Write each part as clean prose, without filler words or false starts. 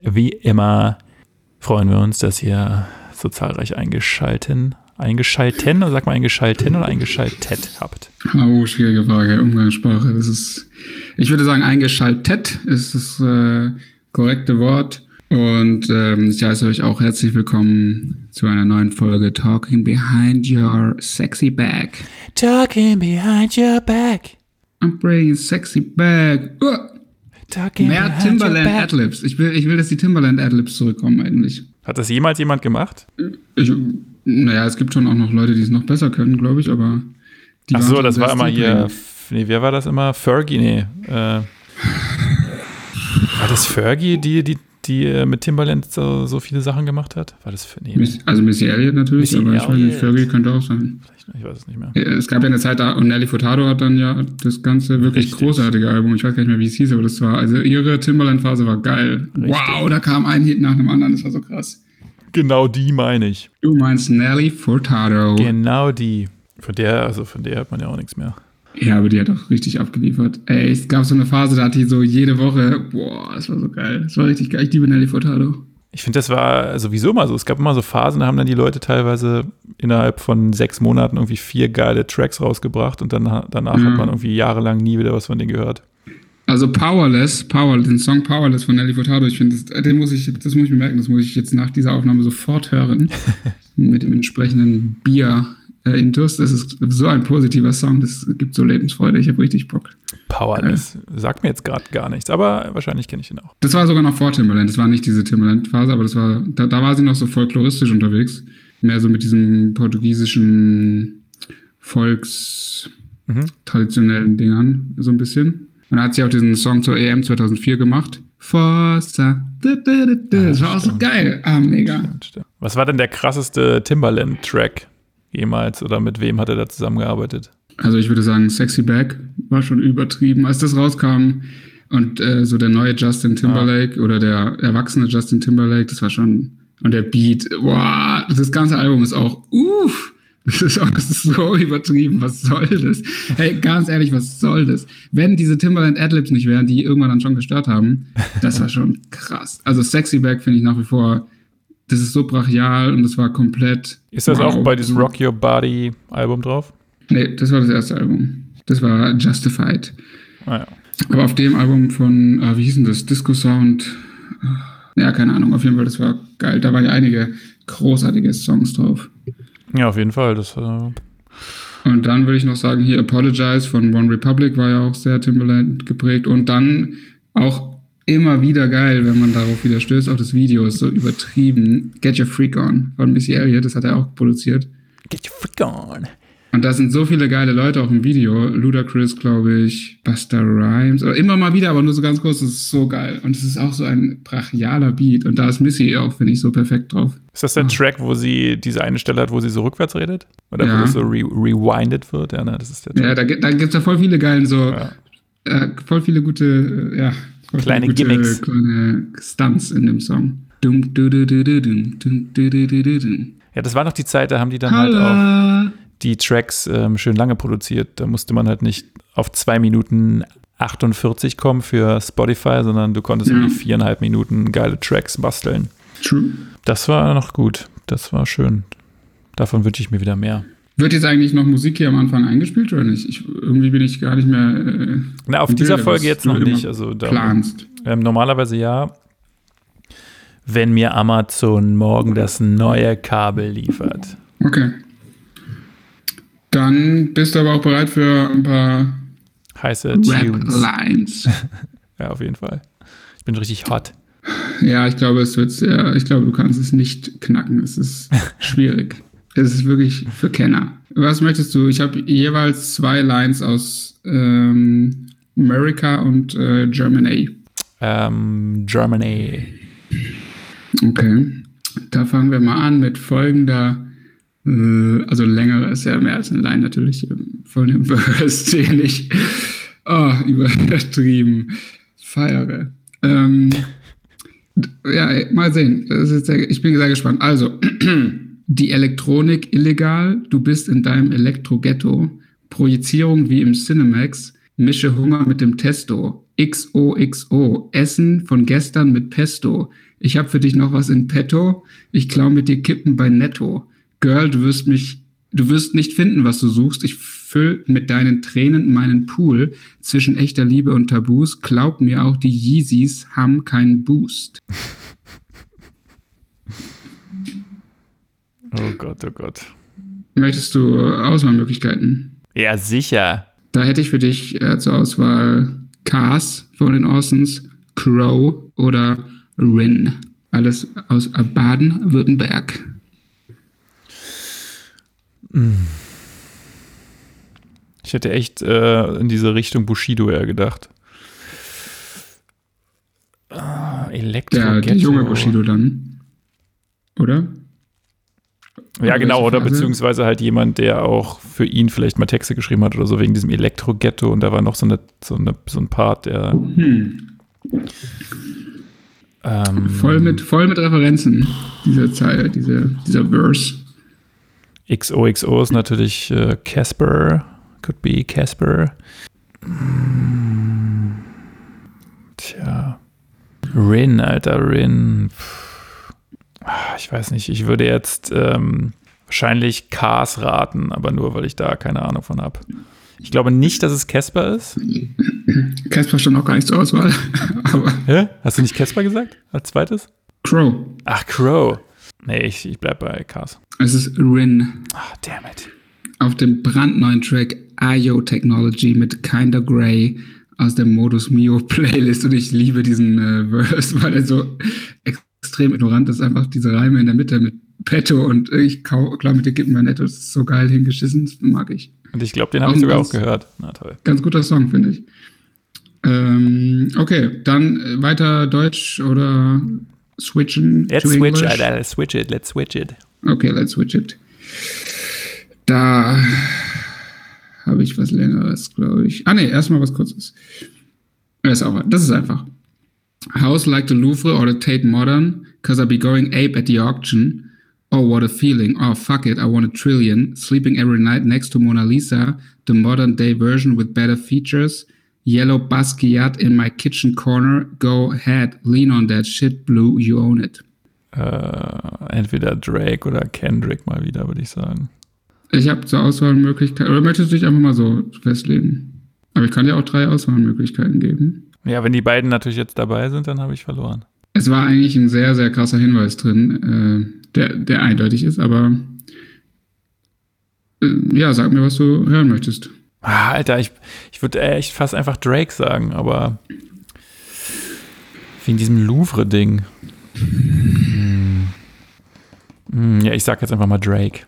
Wie immer freuen wir uns, dass ihr so zahlreich eingeschaltet habt. Oh, schwierige Frage, Umgangssprache. Ich würde sagen, eingeschaltet ist das korrekte Wort. Und ich heiße euch auch herzlich willkommen zu einer neuen Folge Talking Behind Your Sexy Bag. Talking behind your back. I'm bringing sexy bag. Mehr Timbaland Adlibs. Ich will, dass die Timbaland Adlibs zurückkommen eigentlich. Hat das jemals jemand gemacht? Naja, es gibt schon auch noch Leute, die es noch besser können, glaube ich, aber die Ach so, das war immer hier. Nee, wer war das immer? Fergie? Nee. War das Fergie, die mit Timbaland so viele Sachen gemacht hat? War das nee. Also Missy Elliott natürlich, aber ich weiß nicht, Fergie könnte auch sein. Ich weiß es nicht mehr. Es gab ja eine Zeit da, und Nelly Furtado hat dann ja das ganze wirklich großartige Album, ich weiß gar nicht mehr, wie es hieß, aber das war, also ihre Timbaland-Phase war geil. Richtig. Wow, da kam ein Hit nach dem anderen, das war so krass. Genau die meine ich. Du meinst Nelly Furtado. Genau die. Von der hört man ja auch nichts mehr. Ja, aber die hat auch richtig abgeliefert. Ey, es gab so eine Phase, da hat die so jede Woche, das war so geil. Das war richtig geil. Ich liebe Nelly Furtado. Ich finde, das war sowieso immer so. Es gab immer so Phasen, da haben dann die Leute teilweise innerhalb von 6 Monaten irgendwie 4 geile Tracks rausgebracht und danach hat man irgendwie jahrelang nie wieder was von denen gehört. Also den Song Powerless von Nelly Furtado, ich finde, das muss ich mir merken, das muss ich jetzt nach dieser Aufnahme sofort hören. Mit dem entsprechenden Bier. Intus, das ist so ein positiver Song, das gibt so Lebensfreude, ich habe richtig Bock. Powerless, sagt mir jetzt gerade gar nichts, aber wahrscheinlich kenne ich ihn auch. Das war sogar noch vor Timbaland, das war nicht diese Timbaland-Phase, aber da war sie noch so folkloristisch unterwegs, mehr so mit diesen portugiesischen Volkstraditionellen Dingern, so ein bisschen. Und da hat sie auch diesen Song zur EM 2004 gemacht. Forza, das war auch so geil, mega. Stimmt. Was war denn der krasseste Timbaland-Track jemals oder mit wem hat er da zusammengearbeitet? Also ich würde sagen, Sexy Back war schon übertrieben. Als das rauskam und so der neue Justin Timberlake oder der erwachsene Justin Timberlake, das war schon, und der Beat, wow, das ganze Album ist auch, das ist so übertrieben, was soll das? Hey, ganz ehrlich, was soll das? Wenn diese Timbaland Adlibs nicht wären, die irgendwann dann schon gestört haben, das war schon krass. Also Sexy Back finde ich nach wie vor, das ist so brachial und das war komplett. Ist das auch bei diesem Rock Your Body Album drauf? Nee, das war das erste Album. Das war Justified. Ah, ja. Aber auf dem Album von, wie hieß denn das? Disco Sound. Ja, keine Ahnung. Auf jeden Fall, das war geil. Da waren ja einige großartige Songs drauf. Ja, auf jeden Fall. Und dann würde ich noch sagen, hier Apologize von One Republic war ja auch sehr Timbaland geprägt. Und dann auch immer wieder geil, wenn man darauf wieder stößt, auch das Video ist so übertrieben. Get Your Freak On von Missy Elliott, das hat er auch produziert. Get Your Freak On. Und da sind so viele geile Leute auch im Video. Ludacris, glaube ich, Busta Rhymes, oder immer mal wieder, aber nur so ganz kurz, das ist so geil. Und es ist auch so ein brachialer Beat. Und da ist Missy auch, finde ich, so perfekt drauf. Ist das der Track, wo sie diese eine Stelle hat, wo sie so rückwärts redet? Oder wo das so rewinded wird? Ja, ne, das ist der Track. Ja, da gibt es ja voll viele geilen voll viele gute, kleine Gimmicks. Kleine Stunts in dem Song. Ja, das war noch die Zeit, da haben die dann halt auch die Tracks schön lange produziert. Da musste man halt nicht auf 2 Minuten 48 kommen für Spotify, sondern du konntest irgendwie 4,5 Minuten geile Tracks basteln. True. Das war noch gut. Das war schön. Davon wünsche ich mir wieder mehr. Wird jetzt eigentlich noch Musik hier am Anfang eingespielt oder nicht? Irgendwie bin ich gar nicht mehr. Auf dieser Folge jetzt noch nicht. Also planst. Normalerweise ja. Wenn mir Amazon morgen das neue Kabel liefert. Okay. Dann bist du aber auch bereit für ein paar heiße Tunes. Lines. Ja, auf jeden Fall. Ich bin richtig hot. Ja, ich glaube, du kannst es nicht knacken. Es ist schwierig. Es ist wirklich für Kenner. Was möchtest du? Ich habe jeweils 2 Lines aus America und Germany. Germany. Okay. Da fangen wir mal an mit folgender, also längere ist ja mehr als eine Line natürlich, von dem Verse, den ich übertrieben feiere. Ja, mal sehen. Ich bin sehr gespannt. Also, die Elektronik illegal, du bist in deinem Elektro-Ghetto, Projizierung wie im Cinemax, mische Hunger mit dem Testo. XOXO. Essen von gestern mit Pesto. Ich hab für dich noch was in petto. Ich klau mit dir Kippen bei Netto. Girl, du wirst nicht finden, was du suchst. Ich füll mit deinen Tränen meinen Pool zwischen echter Liebe und Tabus. Glaub mir, auch die Yeezys haben keinen Boost. Oh Gott, oh Gott. Möchtest du Auswahlmöglichkeiten? Ja, sicher. Da hätte ich für dich zur Auswahl Cars von den Orsons, Crow oder Rin. Alles aus Baden-Württemberg. Ich hätte echt in diese Richtung Bushido eher gedacht. Elektro-Ghetto. Der junge Bushido dann, oder? Ja, genau, oder beziehungsweise halt jemand, der auch für ihn vielleicht mal Texte geschrieben hat oder so, wegen diesem Elektro-Ghetto, und da war noch so ein Part, der voll mit Referenzen, dieser Zeile, dieser Verse. XOXO ist natürlich Casper, could be Casper. Tja. Rin, Alter, Rin. Ich weiß nicht, ich würde jetzt wahrscheinlich Cars raten, aber nur, weil ich da keine Ahnung von habe. Ich glaube nicht, dass es Casper ist. Casper stand auch gar nicht zur Auswahl. Aber hä? Hast du nicht Casper gesagt als zweites? Crow. Ach, Crow. Nee, ich bleib bei Cars. Es ist Rin. Ah, damn it. Auf dem brandneuen Track IO Technology mit Kinda Grey aus der Modus Mio Playlist. Und ich liebe diesen Verse, weil er so extrem ignorant ist. Einfach diese Reime in der Mitte mit Petto und ich klar mit dir Kippen bei Netto. Das ist so geil hingeschissen. Das mag ich. Und ich glaube, den habe ich sogar auch gehört. Na toll. Ganz guter Song, finde ich. Okay, dann weiter Deutsch oder switchen Let's to switch, English? Alter. Let's switch it. Okay, let's switch it. Da habe ich was Längeres, glaube ich. Erstmal was Kurzes. Das ist einfach. House like the Louvre or the Tate Modern, cause I'll be going ape at the auction. Oh, what a feeling. Oh, fuck it, I want a trillion. Sleeping every night next to Mona Lisa, the modern day version with better features. Yellow Basquiat in my kitchen corner. Go ahead, lean on that shit, Blue, you own it. Entweder Drake oder Kendrick mal wieder, würde ich sagen. Ich habe zur Auswahlmöglichkeit, oder möchtest du dich einfach mal so festlegen? Aber ich kann dir auch 3 Auswahlmöglichkeiten geben. Ja, wenn die beiden natürlich jetzt dabei sind, dann habe ich verloren. Es war eigentlich ein sehr, sehr krasser Hinweis drin, der eindeutig ist, aber ja, sag mir, was du hören möchtest. Alter, ich würde echt fast einfach Drake sagen, aber wegen diesem Louvre-Ding. Ja, ich sag jetzt einfach mal Drake.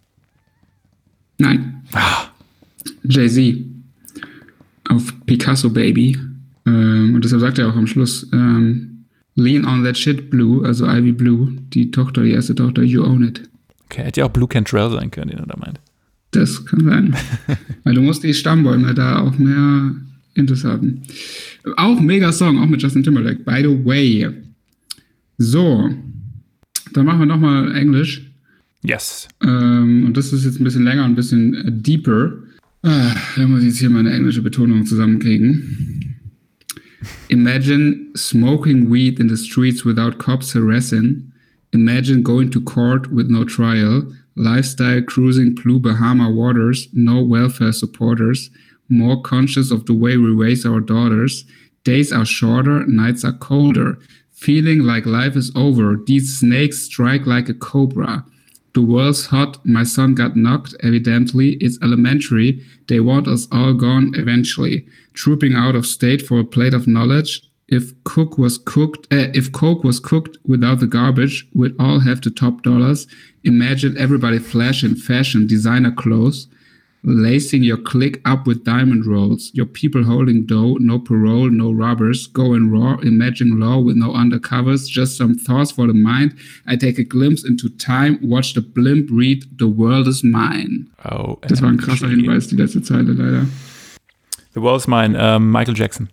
Nein. Jay-Z. Auf Picasso Baby. Und deshalb sagt er auch am Schluss, lean on that shit, Blue, also Ivy Blue, die erste Tochter, you own it. Okay, hätte ja auch Blue Cantrell sein können, den er da meint. Das kann sein. Weil du musst die Stammbäume da auch mehr Intus haben. Auch mega Song, auch mit Justin Timberlake, by the way. So, dann machen wir nochmal Englisch. Yes. Und das ist jetzt ein bisschen länger und ein bisschen deeper. Da muss ich jetzt hier meine englische Betonung zusammenkriegen. Imagine smoking weed in the streets without cops harassing. Imagine going to court with no trial. Lifestyle cruising blue Bahama waters. No welfare supporters. More conscious of the way we raise our daughters. Days are shorter, nights are colder. Feeling like life is over. These snakes strike like a cobra. The world's hot, my son got knocked, evidently, it's elementary, they want us all gone eventually. Trooping out of state for a plate of knowledge, if Coke was cooked without the garbage, we'd all have the top dollars. Imagine everybody flash in fashion, designer clothes, lacing your clique up with diamond rolls, your people holding dough, no parole, no robbers, going raw, imagine law with no undercovers, just some thoughts for the mind. I take a glimpse into time, watch the blimp read, the world is mine. Oh, das war ein krasser Hinweis, die letzte Zeile leider. The world is mine, Michael Jackson.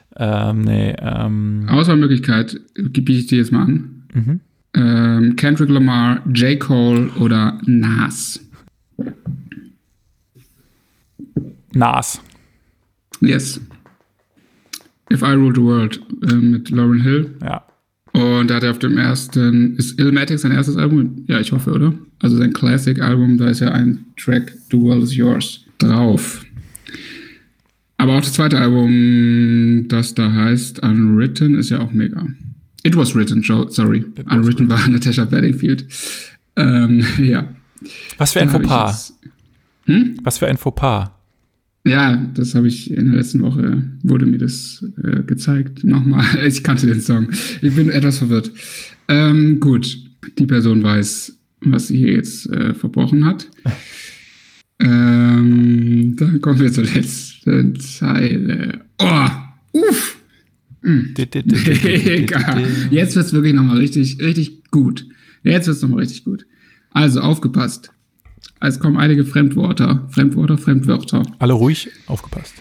Auswahlmöglichkeit biete ich dir jetzt mal an. Kendrick Lamar, J. Cole oder Nas? Nas. Yes. If I Ruled the World mit Lauryn Hill. Ja. Und da hat er auf dem ersten, ist Illmatic sein erstes Album? Ja, ich hoffe, oder? Also sein Classic-Album, da ist ja ein Track, The World Is Yours, drauf. Aber auch das zweite Album, das da heißt Unwritten, ist ja auch mega. It Was Written, sorry. Unwritten war Natasha Bedingfield. Ja. Was für ein Fauxpas. Was für ein Fauxpas. Ja, das habe ich in der letzten Woche, wurde mir das gezeigt. Nochmal, ich kannte den Song. Ich bin etwas verwirrt. Gut, die Person weiß, was sie hier jetzt verbrochen hat. Dann kommen wir zur letzten Zeile. Oh, uff. Egal. Jetzt wird es wirklich nochmal richtig, richtig gut. Jetzt wird es nochmal richtig gut. Also, aufgepasst. Es kommen einige Fremdwörter. Alle ruhig, aufgepasst.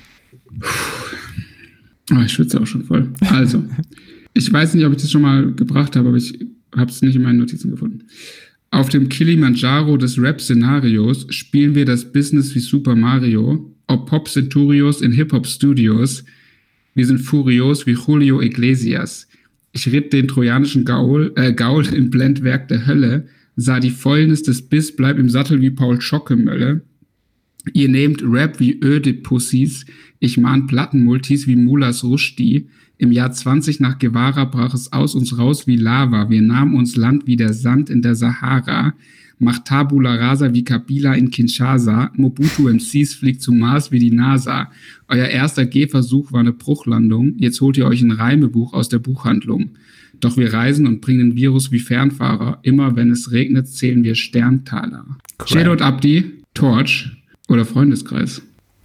Oh, ich schwitze auch schon voll. Also, ich weiß nicht, ob ich das schon mal gebracht habe, aber ich habe es nicht in meinen Notizen gefunden. Auf dem Kilimanjaro des Rap-Szenarios spielen wir das Business wie Super Mario, ob Pop Centurios in Hip-Hop-Studios. Wir sind furios wie Julio Iglesias. Ich ritt den trojanischen Gaul im Blendwerk der Hölle, sah die Fäulnis des Biss, bleib im Sattel wie Paul Schockemölle. Ihr nehmt Rap wie Ödipussis, ich mahn Plattenmultis wie Mulas Rushdie. Im Jahr 20 nach Guevara brach es aus uns raus wie Lava. Wir nahmen uns Land wie der Sand in der Sahara. Macht Tabula Rasa wie Kabila in Kinshasa. Mobutu MCs fliegt zum Mars wie die NASA. Euer erster Gehversuch war eine Bruchlandung. Jetzt holt ihr euch ein Reimebuch aus der Buchhandlung. Doch wir reisen und bringen den Virus wie Fernfahrer. Immer wenn es regnet, zählen wir Sterntaler. Shade und Abdi, Torch oder Freundeskreis?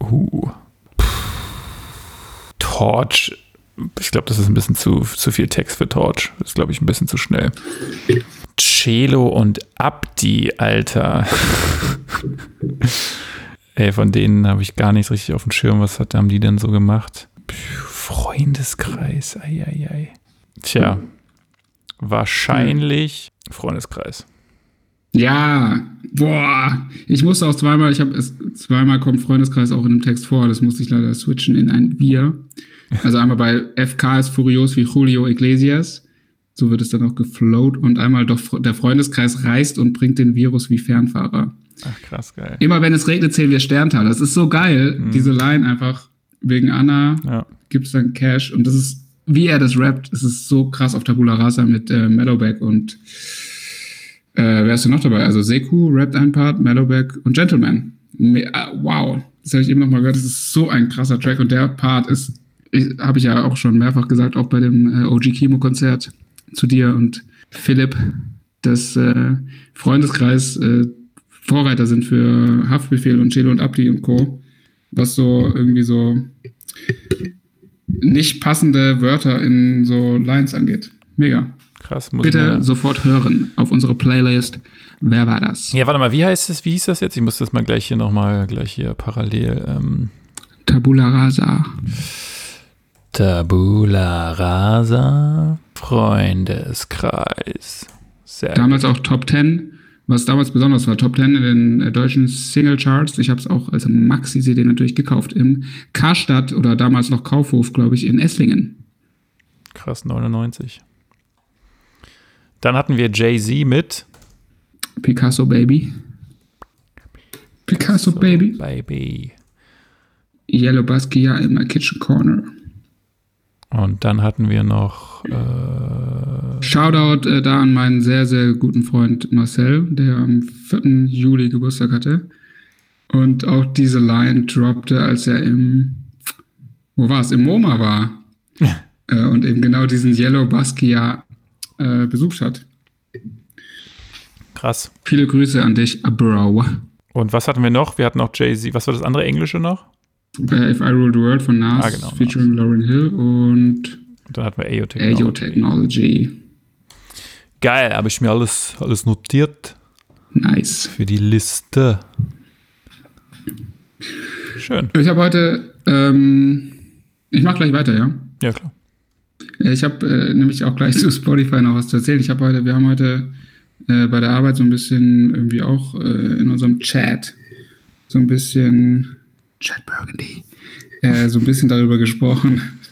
Torch. Ich glaube, das ist ein bisschen zu viel Text für Torch. Das ist, glaube ich, ein bisschen zu schnell. Celo und Abdi, Alter. Ey, von denen habe ich gar nicht richtig auf dem Schirm. Was haben die denn so gemacht? Freundeskreis, ei. Tja, wahrscheinlich Freundeskreis. Ja, boah. Ich musste auch zweimal kommt Freundeskreis auch in dem Text vor. Das musste ich leider switchen in ein Wir. Also einmal bei FK ist furios wie Julio Iglesias. So wird es dann auch geflowt. Und einmal doch der Freundeskreis reist und bringt den Virus wie Fernfahrer. Ach, krass, geil. Immer wenn es regnet, zählen wir Sterntaler. Das ist so geil. Diese Line einfach wegen Anna gibt es dann Cash. Und das ist, wie er das rappt, es ist so krass auf Tabula Rasa mit Mellowback und wer ist denn noch dabei? Also Seku rappt ein Part, Mellowback und Gentleman. Wow. Das habe ich eben nochmal gehört. Das ist so ein krasser Track. Und der Part ist, habe ich ja auch schon mehrfach gesagt, auch bei dem OG Kimo-Konzert zu dir und Philipp, dass Freundeskreis Vorreiter sind für Haftbefehl und Celo und Abdi und Co., was so irgendwie so nicht passende Wörter in so Lines angeht. Mega. Krass. Bitte sofort hören auf unsere Playlist. Wer war das? Ja, warte mal, wie hieß das jetzt? Ich muss das mal gleich hier parallel. Tabula Rasa. Tabula Rasa, Freundeskreis. Sehr damals gut. auch Top 10, was damals besonders war. Top 10 in den deutschen Single-Charts. Ich habe es auch als Maxi-CD natürlich gekauft. Im Karstadt oder damals noch Kaufhof, glaube ich, in Esslingen. Krass, 99. Dann hatten wir Jay-Z mit Picasso Baby. Picasso Baby. Yellow Basquiat in my kitchen corner. Und dann hatten wir noch Shoutout da an meinen sehr, sehr guten Freund Marcel, der am 4. Juli Geburtstag hatte. Und auch diese Line droppte, als er im MoMA war. Und eben genau diesen Yellow Basquiat besucht hat. Krass. Viele Grüße an dich, Bro. Und was hatten wir noch? Wir hatten noch Jay-Z. Was war das andere Englische noch? If I Ruled the World von Nas, genau, featuring Lauryn Hill und dann hatten wir Ayo Technology. Geil, habe ich mir alles notiert. Nice. Für die Liste. Schön. Ich habe heute, ich mache gleich weiter, ja? Ja, klar. Ich habe nämlich auch gleich zu Spotify noch was zu erzählen. Wir haben heute bei der Arbeit so ein bisschen irgendwie auch in unserem Chat so ein bisschen Chat Burgundy so ein bisschen darüber gesprochen,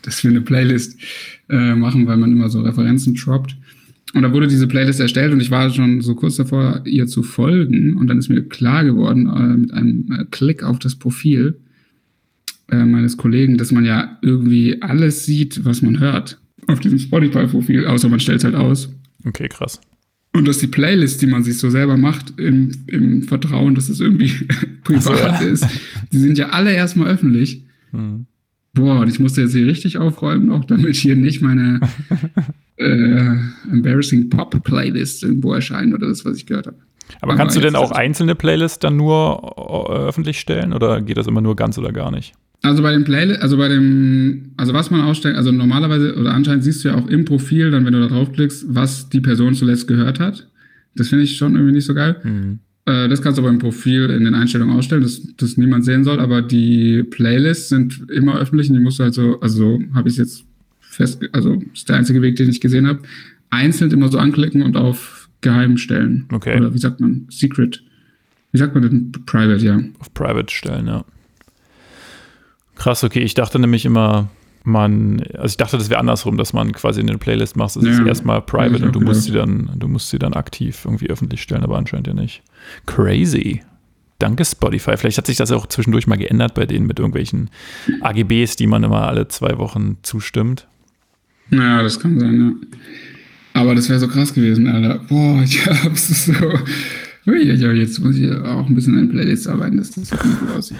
dass wir eine Playlist machen, weil man immer so Referenzen droppt. Und da wurde diese Playlist erstellt und ich war schon so kurz davor, ihr zu folgen. Und dann ist mir klar geworden, mit einem Klick auf das Profil meines Kollegen, dass man ja irgendwie alles sieht, was man hört auf diesem Spotify-Profil, außer man stellt es halt aus. Okay, krass. Und dass die Playlist, die man sich so selber macht, im Vertrauen, dass es irgendwie privat ist, die sind ja alle erstmal öffentlich. Mhm. Boah, und ich musste jetzt hier richtig aufräumen, auch damit hier nicht meine Embarrassing Pop-Playlist irgendwo erscheinen oder das, was ich gehört habe. Aber kannst du denn auch einzelne Playlists dann nur öffentlich stellen oder geht das immer nur ganz oder gar nicht? Also bei den was man ausstellt, also normalerweise oder anscheinend siehst du ja auch im Profil, dann wenn du da draufklickst, was die Person zuletzt gehört hat. Das finde ich schon irgendwie nicht so geil. Mhm. Das kannst du aber im Profil in den Einstellungen ausstellen, dass niemand sehen soll, aber die Playlists sind immer öffentlich und die musst du halt so, also habe ich jetzt das ist der einzige Weg, den ich gesehen habe, einzeln immer so anklicken und auf geheim stellen. Okay. Oder wie sagt man? Secret. Wie sagt man denn? Private, ja. Auf Private stellen, ja. Krass, okay. Ich dachte nämlich immer, ich dachte, das wäre andersrum, dass man quasi eine Playlist macht. Das ist erstmal private und du musst sie dann aktiv irgendwie öffentlich stellen, aber anscheinend ja nicht. Crazy. Danke Spotify. Vielleicht hat sich das auch zwischendurch mal geändert bei denen mit irgendwelchen AGBs, die man immer alle 2 Wochen zustimmt. Ja, das kann sein, ja. Aber das wäre so krass gewesen, Alter. Boah, ich hab's so. Jetzt muss ich auch ein bisschen an Playlists arbeiten, dass das gut aussieht.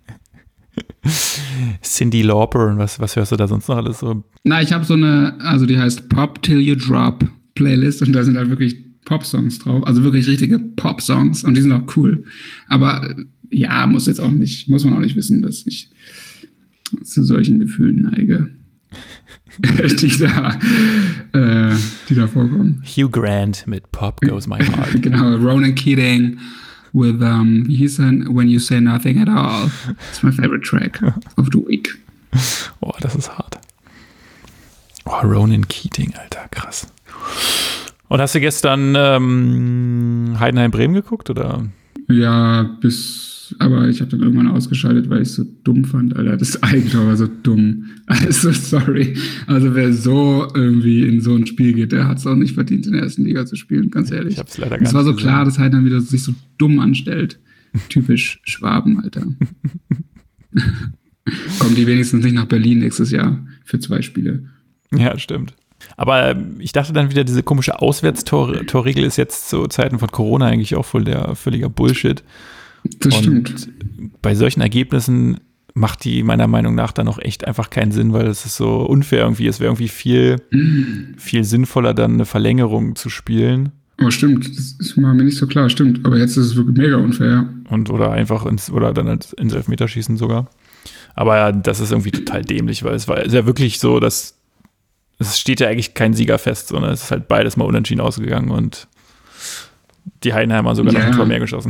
Cyndi Lauper und was hörst du da sonst noch alles so? Na, ich habe so eine, also die heißt Pop Till You Drop Playlist und da sind halt wirklich Pop-Songs drauf, also wirklich richtige Pop-Songs und die sind auch cool. Aber ja, muss man auch nicht wissen, dass ich zu solchen Gefühlen neige. die da vorkommen. Hugh Grant mit Pop Goes My Heart. Genau, Ronan Keating with, wie hieß er? When You Say Nothing at All. That's my favorite track of the week. Oh, das ist hart. Oh, Ronan Keating, Alter, krass. Und hast du gestern Heidenheim-Bremen geguckt, oder? Ja, aber ich habe dann irgendwann ausgeschaltet, weil ich es so dumm fand, Alter. Das Eigentor war so dumm. Also, sorry. Also, wer so irgendwie in so ein Spiel geht, der hat es auch nicht verdient, in der ersten Liga zu spielen, ganz ehrlich. Ich hab's leider gar nicht Es war so gesehen. klar, dass Heidenheim wieder sich so dumm anstellt. Typisch Schwaben, Alter. Kommen die wenigstens nicht nach Berlin nächstes Jahr für 2 Spiele. Ja, stimmt. Aber ich dachte dann wieder, diese komische Auswärtstorregel ist jetzt zu Zeiten von Corona eigentlich auch völliger Bullshit. Das stimmt. Bei solchen Ergebnissen macht die meiner Meinung nach dann auch echt einfach keinen Sinn, weil es ist so unfair irgendwie. Es wäre irgendwie viel sinnvoller, dann eine Verlängerung zu spielen. Oh, stimmt. Das ist mir nicht so klar. Stimmt. Aber jetzt ist es wirklich mega unfair. Oder dann ins Elfmeterschießen sogar. Aber ja, das ist irgendwie total dämlich, weil es ist ja wirklich so, dass es steht ja eigentlich kein Sieger fest, sondern es ist halt beides mal unentschieden ausgegangen und die Heidenheimer sogar noch ein Tor mehr geschossen.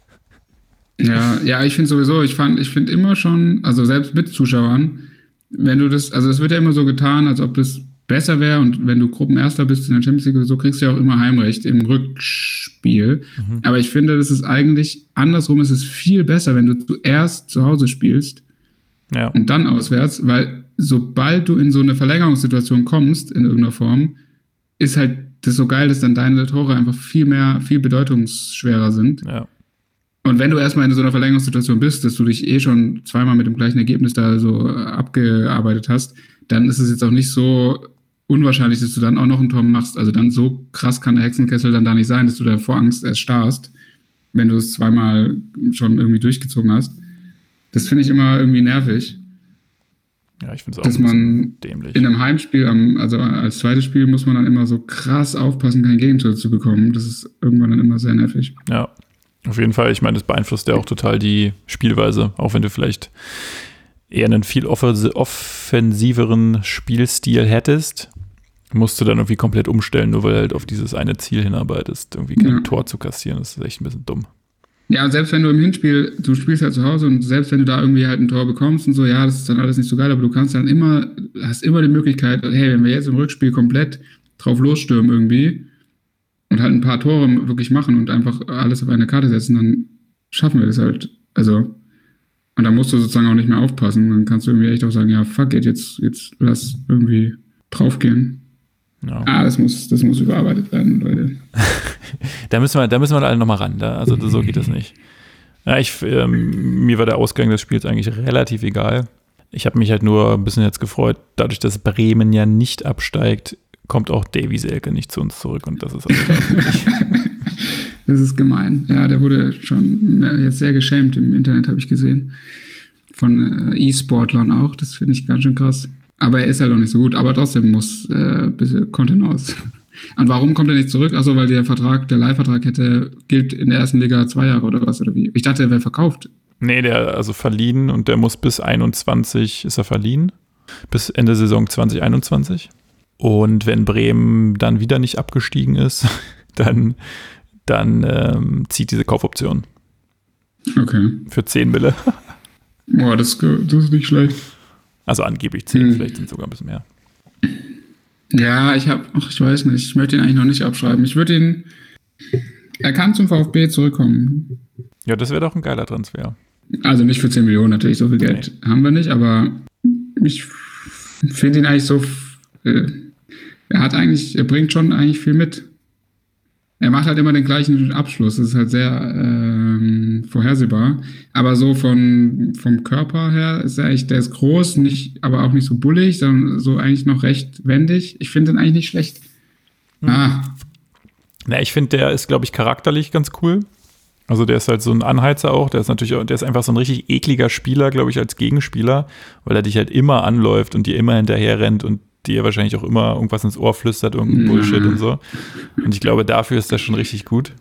Ja, ich finde sowieso, ich finde immer schon, also selbst mit Zuschauern, wenn du das, also es wird ja immer so getan, als ob das besser wäre und wenn du Gruppenerster bist in der Champions League, so kriegst du ja auch immer Heimrecht im Rückspiel. Mhm. Aber ich finde, das ist eigentlich, andersrum ist es viel besser, wenn du zuerst zu Hause spielst und dann auswärts, weil sobald du in so eine Verlängerungssituation kommst, in irgendeiner Form, ist halt das so geil, dass dann deine Tore einfach viel bedeutungsschwerer sind. Ja. Und wenn du erstmal in so einer Verlängerungssituation bist, dass du dich schon zweimal mit dem gleichen Ergebnis da so abgearbeitet hast, dann ist es jetzt auch nicht so unwahrscheinlich, dass du dann auch noch ein Tor machst. Also dann so krass kann der Hexenkessel dann da nicht sein, dass du da vor Angst erst starrst, wenn du es zweimal schon irgendwie durchgezogen hast. Das finde ich immer irgendwie nervig. Ja, ich finde es auch dass man dämlich. In einem Heimspiel, also als zweites Spiel, muss man dann immer so krass aufpassen, kein Gegentor zu bekommen. Das ist irgendwann dann immer sehr nervig. Ja, auf jeden Fall. Ich meine, das beeinflusst ja auch total die Spielweise, auch wenn du vielleicht eher einen viel offensiveren Spielstil hättest, musst du dann irgendwie komplett umstellen, nur weil du halt auf dieses eine Ziel hinarbeitest, irgendwie kein Tor zu kassieren. Das ist echt ein bisschen dumm. Ja, und selbst wenn du im Hinspiel, du spielst halt zu Hause und selbst wenn du da irgendwie halt ein Tor bekommst und so, ja, das ist dann alles nicht so geil, aber du kannst dann hast immer die Möglichkeit, hey, wenn wir jetzt im Rückspiel komplett drauf losstürmen irgendwie und halt ein paar Tore wirklich machen und einfach alles auf eine Karte setzen, dann schaffen wir das halt. Also Und da musst du sozusagen auch nicht mehr aufpassen. Dann kannst du irgendwie echt auch sagen, ja, fuck it, jetzt lass irgendwie draufgehen. Ja. Das muss überarbeitet werden, Leute. Da müssen wir alle nochmal ran. Also so geht das nicht. Ja, mir war der Ausgang des Spiels eigentlich relativ egal. Ich habe mich halt nur ein bisschen jetzt gefreut, dadurch, dass Bremen ja nicht absteigt, kommt auch Davy Selke nicht zu uns zurück und das ist also Das ist gemein. Ja, der wurde schon jetzt sehr geschämt im Internet, habe ich gesehen. Von E-Sportlern auch. Das finde ich ganz schön krass. Aber er ist halt auch nicht so gut. Aber trotzdem muss ein bisschen Content. Und warum kommt er nicht zurück? Achso, weil der Leihvertrag gilt in der ersten Liga 2 Jahre oder was? Oder wie? Ich dachte, er wäre verkauft. Nee, also verliehen und der muss bis 21 ist er verliehen. Bis Ende Saison 2021. Und wenn Bremen dann wieder nicht abgestiegen ist, dann zieht diese Kaufoption. Okay. Für 10 Mille. Boah, das ist nicht schlecht. Also angeblich 10, vielleicht sind es sogar ein bisschen mehr. Ja, ich weiß nicht, ich möchte ihn eigentlich noch nicht abschreiben. Er kann zum VfB zurückkommen. Ja, das wäre doch ein geiler Transfer. Also nicht für 10 Millionen natürlich, so viel Geld haben wir nicht, aber ich finde ihn eigentlich so, er bringt schon eigentlich viel mit. Er macht halt immer den gleichen Abschluss, das ist halt sehr vorhersehbar, aber so vom Körper her ist er eigentlich, der ist groß, aber auch nicht so bullig, sondern so eigentlich noch recht wendig. Ich finde ihn eigentlich nicht schlecht. Ich finde, der ist, glaube ich, charakterlich ganz cool. Also der ist halt so ein Anheizer auch, der ist einfach so ein richtig ekliger Spieler, glaube ich, als Gegenspieler, weil er dich halt immer anläuft und dir immer hinterher rennt und dir wahrscheinlich auch immer irgendwas ins Ohr flüstert, irgendein Bullshit und so. Und ich glaube, dafür ist das schon richtig gut.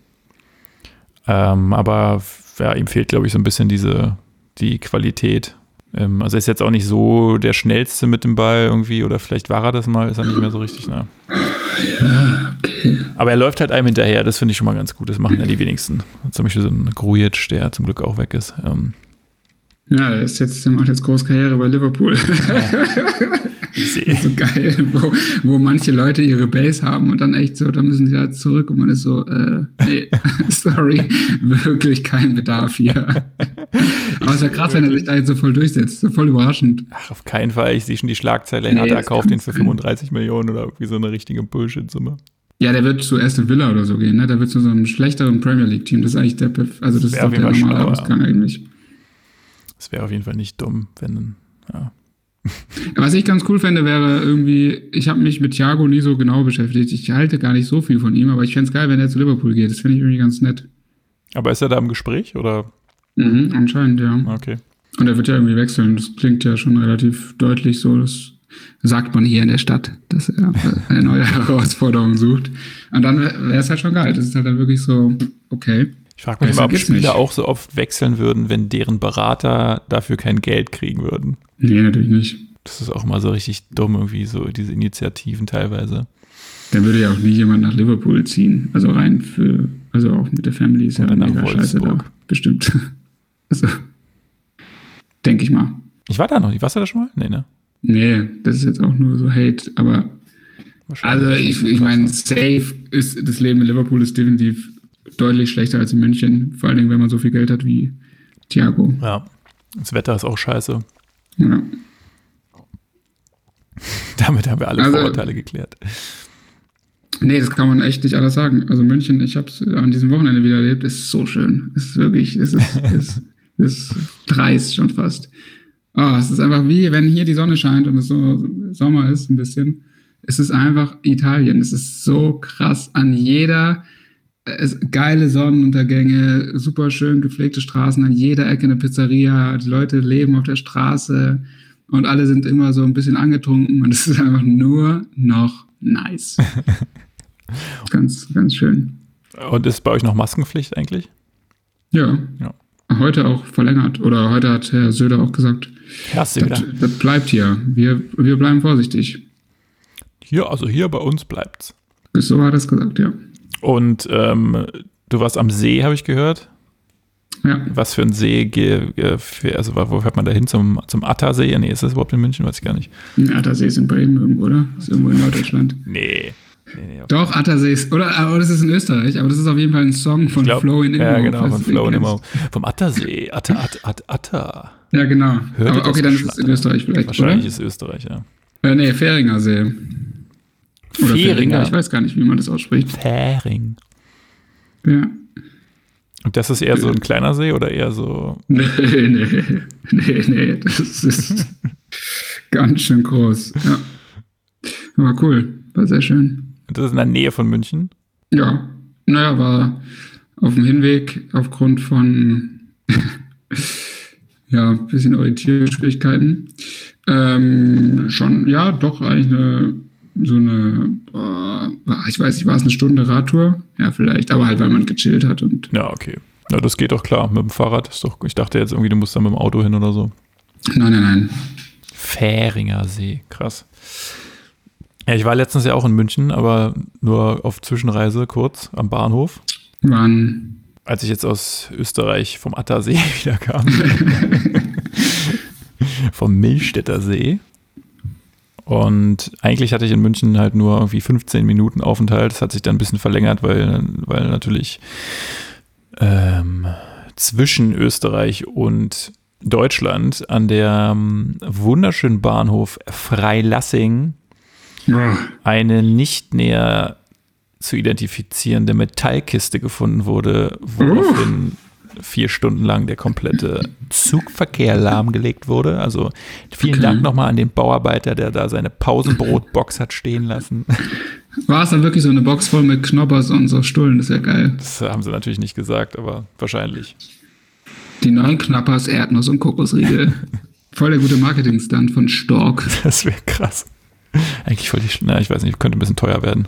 Aber ja, ihm fehlt, glaube ich, so ein bisschen die Qualität. Also er ist jetzt auch nicht so der Schnellste mit dem Ball irgendwie, oder vielleicht war er das mal, ist er nicht mehr so richtig, ne? Ja, okay. Aber er läuft halt einem hinterher, das finde ich schon mal ganz gut, das machen ja die wenigsten. Zum Beispiel so ein Grujic, der zum Glück auch weg ist. Ja, der macht jetzt große Karriere bei Liverpool. So geil, wo manche Leute ihre Base haben und dann echt so, da müssen sie halt zurück und man ist so, nee, sorry, wirklich kein Bedarf hier. Aber es ist ja krass, wenn er sich da jetzt so voll durchsetzt, so voll überraschend. Ach, auf keinen Fall, ich sehe schon die Schlagzeile, er kauft den für 35 Millionen oder irgendwie so eine richtige Bullshit-Summe. Ja, der wird zu Aston Villa oder so gehen, ne? Der wird zu so einem schlechteren Premier League-Team, das ist eigentlich das ist doch der normale Ausgang eigentlich. Das wäre auf jeden Fall nicht dumm, ja. Was ich ganz cool fände, wäre irgendwie, ich habe mich mit Thiago nie so genau beschäftigt. Ich halte gar nicht so viel von ihm, aber ich fände es geil, wenn er zu Liverpool geht. Das finde ich irgendwie ganz nett. Aber ist er da im Gespräch, oder? Anscheinend, ja. Okay. Und er wird ja irgendwie wechseln. Das klingt ja schon relativ deutlich so. Das sagt man hier in der Stadt, dass er eine neue Herausforderung sucht. Und dann wäre es halt schon geil. Das ist halt dann wirklich so, okay. Ich frage mich mal, ob Spieler auch so oft wechseln würden, wenn deren Berater dafür kein Geld kriegen würden. Nee, natürlich nicht. Das ist auch mal so richtig dumm, irgendwie so diese Initiativen teilweise. Dann würde ja auch nie jemand nach Liverpool ziehen. Also also auch mit der Family ist ja mega scheiße da. Bestimmt. Also, denke ich mal. Ich war da noch nicht. Warst du da schon mal? Nee, ne? Nee, das ist jetzt auch nur so Hate, aber also ich meine, safe ist das Leben in Liverpool ist definitiv deutlich schlechter als in München. Vor allen Dingen, wenn man so viel Geld hat wie Thiago. Ja, das Wetter ist auch scheiße. Ja. Damit haben wir alle Vorurteile geklärt. Nee, das kann man echt nicht alles sagen. Also München, ich habe es an diesem Wochenende wieder erlebt, ist so schön. Es ist wirklich, es ist dreist schon fast. Es ist einfach wie, wenn hier die Sonne scheint und es so Sommer ist ein bisschen. Es ist einfach Italien. Es ist so krass an jeder geile Sonnenuntergänge, super schön gepflegte Straßen, an jeder Ecke eine Pizzeria, die Leute leben auf der Straße und alle sind immer so ein bisschen angetrunken und es ist einfach nur noch nice. Ganz, ganz schön. Und ist bei euch noch Maskenpflicht eigentlich? Ja. Heute auch verlängert. Oder heute hat Herr Söder auch gesagt, das bleibt hier. Wir bleiben vorsichtig. Hier bei uns bleibt's. So hat er es gesagt, ja. Und du warst am See, habe ich gehört. Ja. Was für ein See, also wo fährt man da hin? Zum Attersee? Nee, ist das überhaupt in München? Weiß ich gar nicht. Attersee ist in Bremen irgendwo, oder? Ist irgendwo in Norddeutschland. Nee. Nee, Doch, Attersee ist, aber das ist in Österreich, aber das ist auf jeden Fall ein Song von Flo in Immo. Ja, genau, von Flo in Immo. Vom Attersee, Atter. Ja, genau. Hört aber okay, dann ist es in Österreich vielleicht, wahrscheinlich oder? ist Österreich, ja. Nee, Fähringer See. Oder Fähringer, ich weiß gar nicht, wie man das ausspricht. Fähring. Ja. Und das ist eher so ein kleiner See oder eher so... Nee, das ist ganz schön groß. Ja. Aber cool, war sehr schön. Das ist in der Nähe von München? Ja, naja, war auf dem Hinweg aufgrund von ein bisschen Orientierungsschwierigkeiten. Schon, ja, doch eigentlich ich weiß nicht, war es eine Stunde Radtour? Ja, vielleicht, aber halt, weil man gechillt hat. Und ja, okay. Ja, das geht doch klar. Mit dem Fahrrad ist doch, ich dachte jetzt irgendwie, du musst dann mit dem Auto hin oder so. Nein. Fähringer See, krass. Ja, ich war letztens ja auch in München, aber nur auf Zwischenreise kurz am Bahnhof. Wann? Als ich jetzt aus Österreich vom Attersee wieder kam. Vom Millstätter See. Und eigentlich hatte ich in München halt nur irgendwie 15 Minuten Aufenthalt. Das hat sich dann ein bisschen verlängert, weil natürlich zwischen Österreich und Deutschland an der wunderschönen Bahnhof Freilassing eine nicht näher zu identifizierende Metallkiste gefunden wurde, woraufhin 4 Stunden lang der komplette Zugverkehr lahmgelegt wurde. Also vielen Dank nochmal an den Bauarbeiter, der da seine Pausenbrotbox hat stehen lassen. War es dann wirklich so eine Box voll mit Knoppers und so Stullen? Das ist ja geil. Das haben sie natürlich nicht gesagt, aber wahrscheinlich. Die neuen Knappers, Erdnuss und Kokosriegel. Voll der gute Marketing-Stunt von Stork. Das wäre krass. Eigentlich voll ich weiß nicht, könnte ein bisschen teuer werden.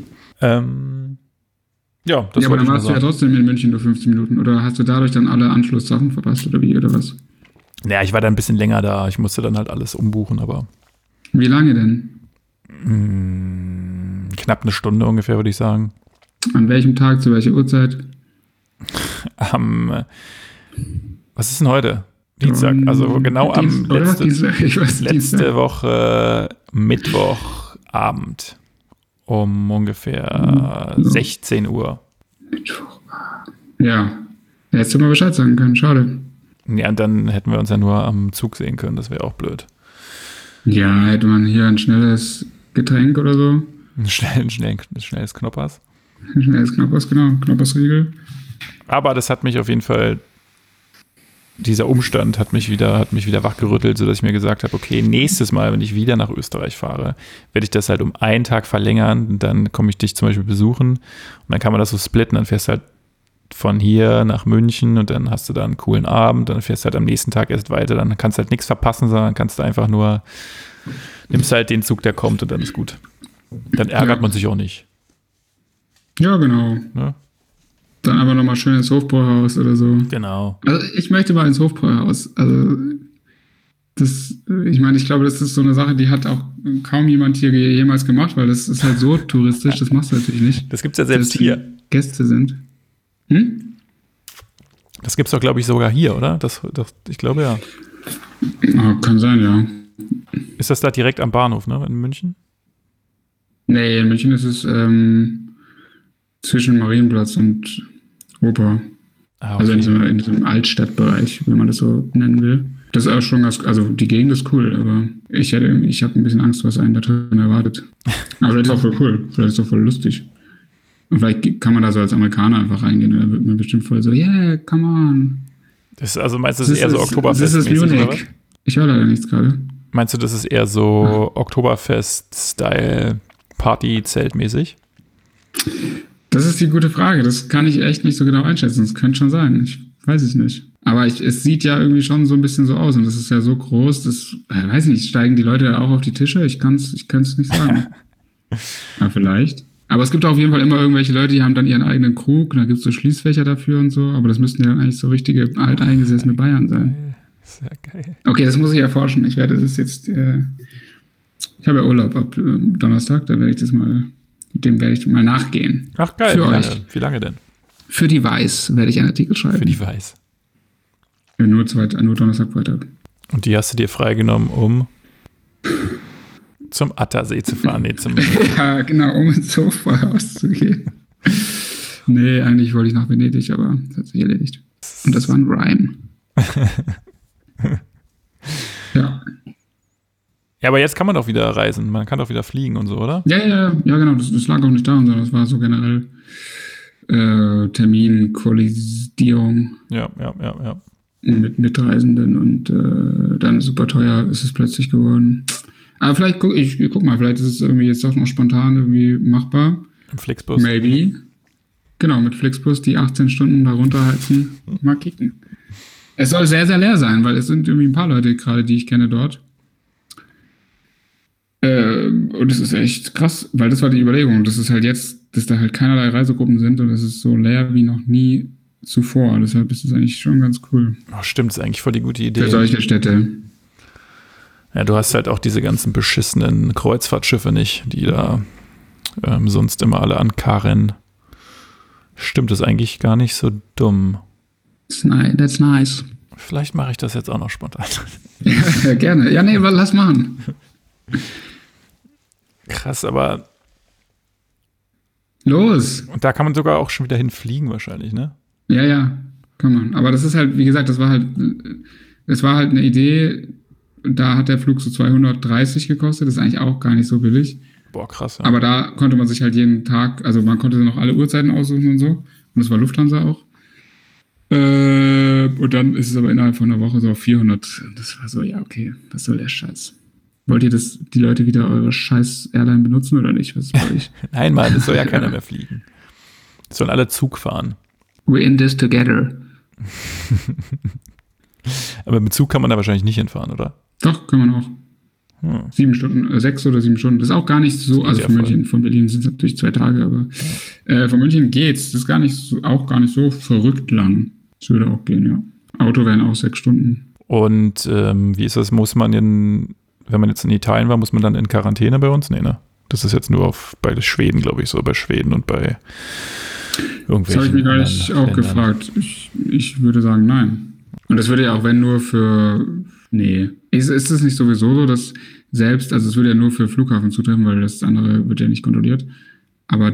Ja, das aber dann warst du ja trotzdem in München nur 15 Minuten. Oder hast du dadurch dann alle Anschlusssachen verpasst oder wie, oder was? Ja, ich war da ein bisschen länger da. Ich musste dann halt alles umbuchen, aber... Wie lange denn? Knapp eine Stunde ungefähr, würde ich sagen. An welchem Tag, zu welcher Uhrzeit? Was ist denn heute? Dienstag. Also genau am letzte Woche Mittwochabend. Um ungefähr 16 Uhr. Ja. Hättest du mal Bescheid sagen können, schade. Ja, und dann hätten wir uns ja nur am Zug sehen können, das wäre auch blöd. Ja, hätte man hier ein schnelles Getränk oder so. Ein schnelles Knoppers. Ein schnelles Knoppers, genau. Knoppersriegel. Aber das hat mich auf jeden Fall, dieser Umstand hat mich wieder wachgerüttelt, sodass ich mir gesagt habe, okay, nächstes Mal, wenn ich wieder nach Österreich fahre, werde ich das halt um einen Tag verlängern. Und dann komme ich dich zum Beispiel besuchen und dann kann man das so splitten. Dann fährst du halt von hier nach München und dann hast du da einen coolen Abend. Dann fährst du halt am nächsten Tag erst weiter. Dann kannst du halt nichts verpassen, sondern kannst du einfach nur, nimmst halt den Zug, der kommt und dann ist gut. Dann ärgert man sich auch nicht. Ja, genau. Ne? Dann aber nochmal schön ins Hofbräuhaus oder so. Genau. Also ich möchte mal ins Hofbräuhaus. Also ich glaube, das ist so eine Sache, die hat auch kaum jemand hier jemals gemacht, weil das ist halt so touristisch, das machst du natürlich nicht. Das gibt's ja selbst hier. Gäste sind. Das gibt's doch, glaube ich, sogar hier, oder? Ich glaube, ja. Oh, kann sein, ja. Ist das da direkt am Bahnhof, ne, in München? Nee, in München ist es zwischen Marienplatz und Oper. Ah, okay. Also in so einem Altstadtbereich, wenn man das so nennen will. Das ist auch schon also die Gegend ist cool, aber ich habe ein bisschen Angst, was einen da drin erwartet. Aber das ist auch voll cool, vielleicht ist es auch voll lustig. Und vielleicht kann man da so als Amerikaner einfach reingehen und dann wird man bestimmt voll so, yeah, come on. Also meinst du, das ist eher so Oktoberfest-mäßig, oder was? Ich höre leider nichts gerade. Meinst du, das ist eher so Oktoberfest-Style Party-Zeltmäßig? Das ist die gute Frage. Das kann ich echt nicht so genau einschätzen. Das könnte schon sein. Ich weiß es nicht. Aber es sieht ja irgendwie schon so ein bisschen so aus. Und das ist ja so groß, weiß nicht, steigen die Leute da auch auf die Tische? Ich kann es nicht sagen. Ja, vielleicht. Aber es gibt auf jeden Fall immer irgendwelche Leute, die haben dann ihren eigenen Krug. Und da gibt es so Schließfächer dafür und so. Aber das müssten ja dann eigentlich so richtige alteingesessene Bayern sein. Sehr geil. Okay, das muss ich erforschen. Ich habe ja Urlaub ab Donnerstag. Dem werde ich mal nachgehen. Ach geil, wie lange denn? Für die Weiß werde ich einen Artikel schreiben. Für die Weiß. Ja, nur Donnerstag, Freitag. Und die hast du dir freigenommen, um? Zum Attersee zu fahren, nee, zum Ja, genau, um ins Hofbräuhaus zu gehen. Nee, eigentlich wollte ich nach Venedig, aber das hat sich erledigt. Und das war ein Rhyme. Ja. Ja, aber jetzt kann man doch wieder reisen. Man kann doch wieder fliegen und so, oder? Ja, genau. Das lag auch nicht daran, sondern das war so generell Terminkollidierung Ja. mit Reisenden und dann super teuer ist es plötzlich geworden. Aber vielleicht guck mal, vielleicht ist es irgendwie jetzt doch noch spontan irgendwie machbar. Im Flixbus. Maybe. Genau, mit Flixbus die 18 Stunden da runterheizen. Mal kicken. Es soll sehr, sehr leer sein, weil es sind irgendwie ein paar Leute gerade, die ich kenne dort. Und es ist echt krass, weil das war die Überlegung. Das ist halt jetzt, dass da halt keinerlei Reisegruppen sind und es ist so leer wie noch nie zuvor. Deshalb ist es eigentlich schon ganz cool. Oh, stimmt, ist eigentlich voll die gute Idee. Für solche Städte. Ja, du hast halt auch diese ganzen beschissenen Kreuzfahrtschiffe nicht, die da sonst immer alle ankarren. Stimmt, ist eigentlich gar nicht so dumm. That's nice. Vielleicht mache ich das jetzt auch noch spontan. Ja, gerne. Ja, nee, lass machen. Krass, aber los! Und da kann man sogar auch schon wieder hinfliegen wahrscheinlich, ne? Ja, kann man. Aber das ist halt, wie gesagt, das war halt eine Idee, da hat der Flug so 230 gekostet, das ist eigentlich auch gar nicht so billig. Boah, krass. Ja. Aber da konnte man sich halt jeden Tag, also man konnte noch alle Uhrzeiten aussuchen und so. Und das war Lufthansa auch. Und dann ist es aber innerhalb von einer Woche so auf 400. Und das war so, ja, okay, was soll der Scheiß? Wollt ihr die Leute wieder eure scheiß Airline benutzen oder nicht? Was ist bei euch? Nein, Mann, es soll ja keiner mehr fliegen. Es sollen alle Zug fahren. We're in this together. Aber mit Zug kann man da wahrscheinlich nicht hinfahren, oder? Doch, kann man auch. 7 Stunden, 6 oder 7 Stunden. Das ist auch gar nicht so, also von München, von Berlin sind es natürlich 2 Tage, aber von München geht's. Das ist auch gar nicht so verrückt lang. Das würde auch gehen, ja. Auto wären auch 6 Stunden. Und wie ist das? Muss man wenn man jetzt in Italien war, muss man dann in Quarantäne bei uns? Nee, ne? Das ist jetzt nur bei Schweden, glaube ich, so bei Schweden und bei irgendwelchen. Das habe ich mich gleich auch gefragt. Ich würde sagen, nein. Und das würde ja auch, wenn nur für. Nee. Ist es nicht sowieso so, dass selbst, also es würde ja nur für Flughafen zutreffen, weil das andere wird ja nicht kontrolliert. Aber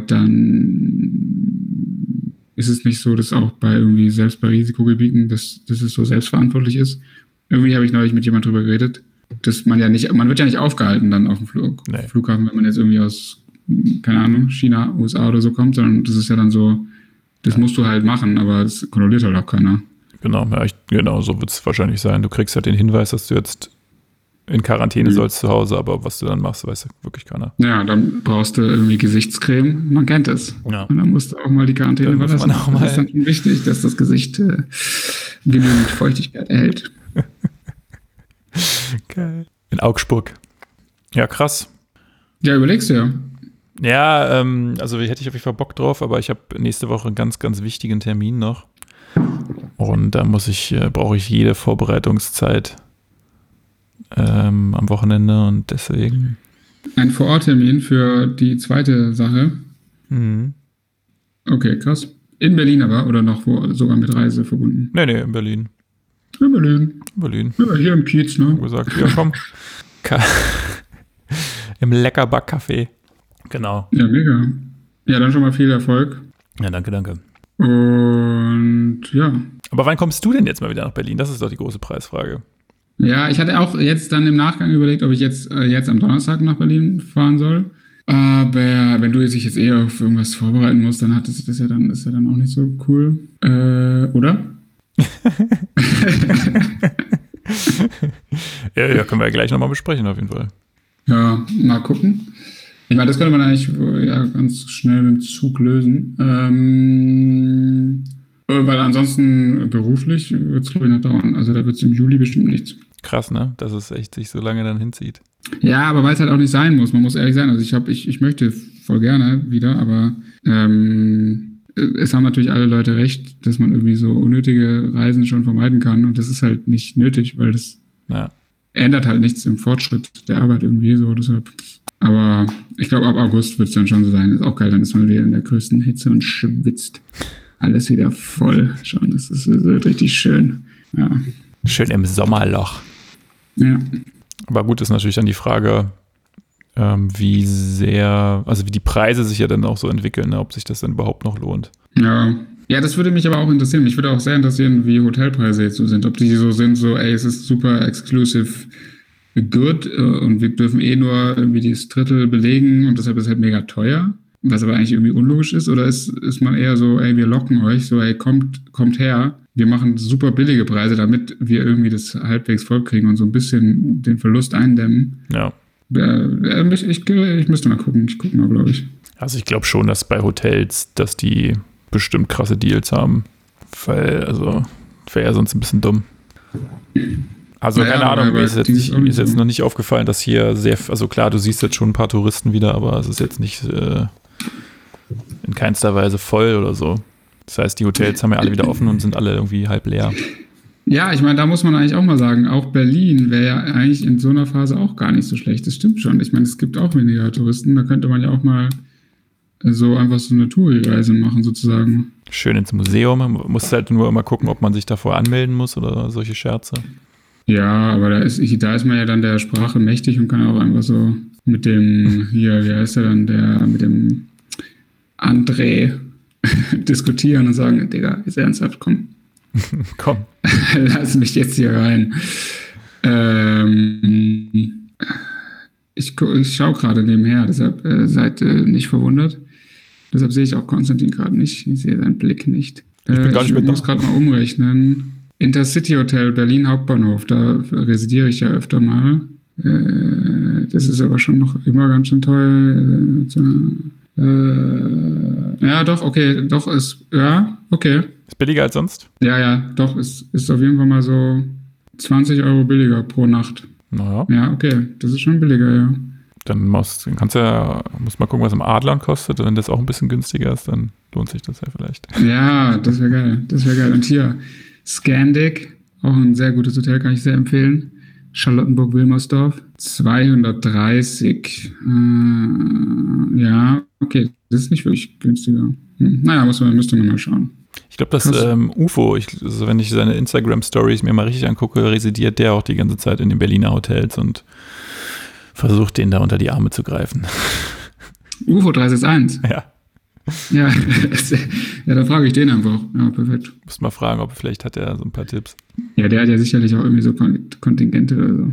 dann ist es nicht so, dass auch selbst bei Risikogebieten, dass es so selbstverantwortlich ist. Irgendwie habe ich neulich mit jemandem drüber geredet, dass man wird ja nicht aufgehalten dann auf dem Flughafen, wenn man jetzt irgendwie aus, keine Ahnung, China, USA oder so kommt, sondern das ist ja dann so, das musst du halt machen, aber das kontrolliert halt auch keiner. Genau, ja, genau so wird es wahrscheinlich sein. Du kriegst halt den Hinweis, dass du jetzt in Quarantäne sollst zu Hause, aber was du dann machst, weiß ja wirklich keiner. Ja, dann brauchst du irgendwie Gesichtscreme, man kennt es. Ja. Und dann musst du auch mal die Quarantäne überlassen. Das ist dann schon wichtig, dass das Gesicht genügend Feuchtigkeit erhält. Geil. In Augsburg. Ja, krass. Ja, überlegst du ja. Ja, also hätte ich auf jeden Fall Bock drauf, aber ich habe nächste Woche einen ganz, ganz wichtigen Termin noch. Und da brauche ich jede Vorbereitungszeit am Wochenende und deswegen. Ein Vororttermin für die zweite Sache. Mhm. Okay, krass. In Berlin aber oder noch sogar mit Reise verbunden? Nee, in Berlin. In Berlin. Ja, hier im Kiez, ne? Ich gesagt, ja komm. Im Leckerback-Café. Genau. Ja, mega. Ja, dann schon mal viel Erfolg. Ja, danke. Und ja. Aber wann kommst du denn jetzt mal wieder nach Berlin? Das ist doch die große Preisfrage. Ja, ich hatte auch jetzt dann im Nachgang überlegt, ob ich jetzt am Donnerstag nach Berlin fahren soll. Aber wenn du dich jetzt auf irgendwas vorbereiten musst, dann ist ja dann auch nicht so cool. Oder? ja, können wir ja gleich nochmal besprechen, auf jeden Fall. Ja, mal gucken. Ich meine, das könnte man eigentlich ganz schnell mit dem Zug lösen. Weil ansonsten beruflich wird es, glaube ich, noch dauern. Also da wird es im Juli bestimmt nichts. Krass, ne? Dass es echt sich so lange dann hinzieht. Ja, aber weil es halt auch nicht sein muss. Man muss ehrlich sein. Also ich möchte voll gerne wieder, aber es haben natürlich alle Leute recht, dass man irgendwie so unnötige Reisen schon vermeiden kann. Und das ist halt nicht nötig, weil das ändert halt nichts im Fortschritt der Arbeit irgendwie so. Deshalb. Aber ich glaube, ab August wird es dann schon so sein. Ist auch geil, dann ist man wieder in der größten Hitze und schwitzt. Alles wieder voll schon. Das wird richtig schön. Ja. Schön im Sommerloch. Ja. Aber gut, ist natürlich dann die Frage, wie die Preise sich ja dann auch so entwickeln, ne? Ob sich das dann überhaupt noch lohnt. Ja, das würde mich aber auch interessieren. Mich würde auch sehr interessieren, wie Hotelpreise jetzt so sind. Ob die so sind, es ist super exclusive good und wir dürfen nur irgendwie das Drittel belegen und deshalb ist es halt mega teuer, was aber eigentlich irgendwie unlogisch ist. Oder ist man eher so, wir locken euch, so, kommt her, wir machen super billige Preise, damit wir irgendwie das halbwegs voll kriegen und so ein bisschen den Verlust eindämmen. Ja. Ich müsste mal gucken. Ich gucke mal, glaube ich. Also ich glaube schon, dass bei Hotels, dass die bestimmt krasse Deals haben. Weil, wäre ja sonst ein bisschen dumm. Also keine Ahnung, mir ist jetzt noch nicht aufgefallen, dass hier klar, du siehst jetzt schon ein paar Touristen wieder, aber es ist jetzt nicht in keinster Weise voll oder so. Das heißt, die Hotels haben ja alle wieder offen und sind alle irgendwie halb leer. Ja, ich meine, da muss man eigentlich auch mal sagen, auch Berlin wäre ja eigentlich in so einer Phase auch gar nicht so schlecht. Das stimmt schon. Ich meine, es gibt auch weniger Touristen. Da könnte man ja auch mal so einfach so eine Touri-Reise machen, sozusagen. Schön ins Museum. Man muss halt nur immer gucken, ob man sich davor anmelden muss oder solche Scherze. Ja, aber da ist man ja dann der Sprache mächtig und kann auch einfach so mit dem, wie heißt er dann, mit dem André diskutieren und sagen, Digga, ist ernsthaft, komm. Komm. Lass mich jetzt hier rein. Ich schaue gerade nebenher, deshalb seid nicht verwundert. Deshalb sehe ich auch Konstantin gerade nicht. Ich sehe seinen Blick nicht. Ich muss gerade mal umrechnen. Intercity Hotel Berlin Hauptbahnhof, da residiere ich ja öfter mal. Das ist aber schon noch immer ganz schön teuer. Ja, doch, okay. Okay. Ist billiger als sonst? Ja, doch, ist auf jeden Fall mal so 20 € billiger pro Nacht. Naja. Ja, okay, das ist schon billiger, ja. Dann musst mal gucken, was im Adlon kostet. Und wenn das auch ein bisschen günstiger ist, dann lohnt sich das ja vielleicht. Ja, das wäre geil. Und hier, Scandic, auch ein sehr gutes Hotel, kann ich sehr empfehlen. Charlottenburg-Wilmersdorf, 230. Ja, okay, das ist nicht wirklich günstiger. Naja, müsste man mal schauen. Ich glaube, das UFO, wenn ich seine Instagram-Stories mir mal richtig angucke, residiert der auch die ganze Zeit in den Berliner Hotels und versucht, den da unter die Arme zu greifen. UFO 361? Ja. Ja, da frage ich den einfach. Ja, perfekt. Muss mal fragen, ob vielleicht hat er so ein paar Tipps. Ja, der hat ja sicherlich auch irgendwie so Kontingente oder so.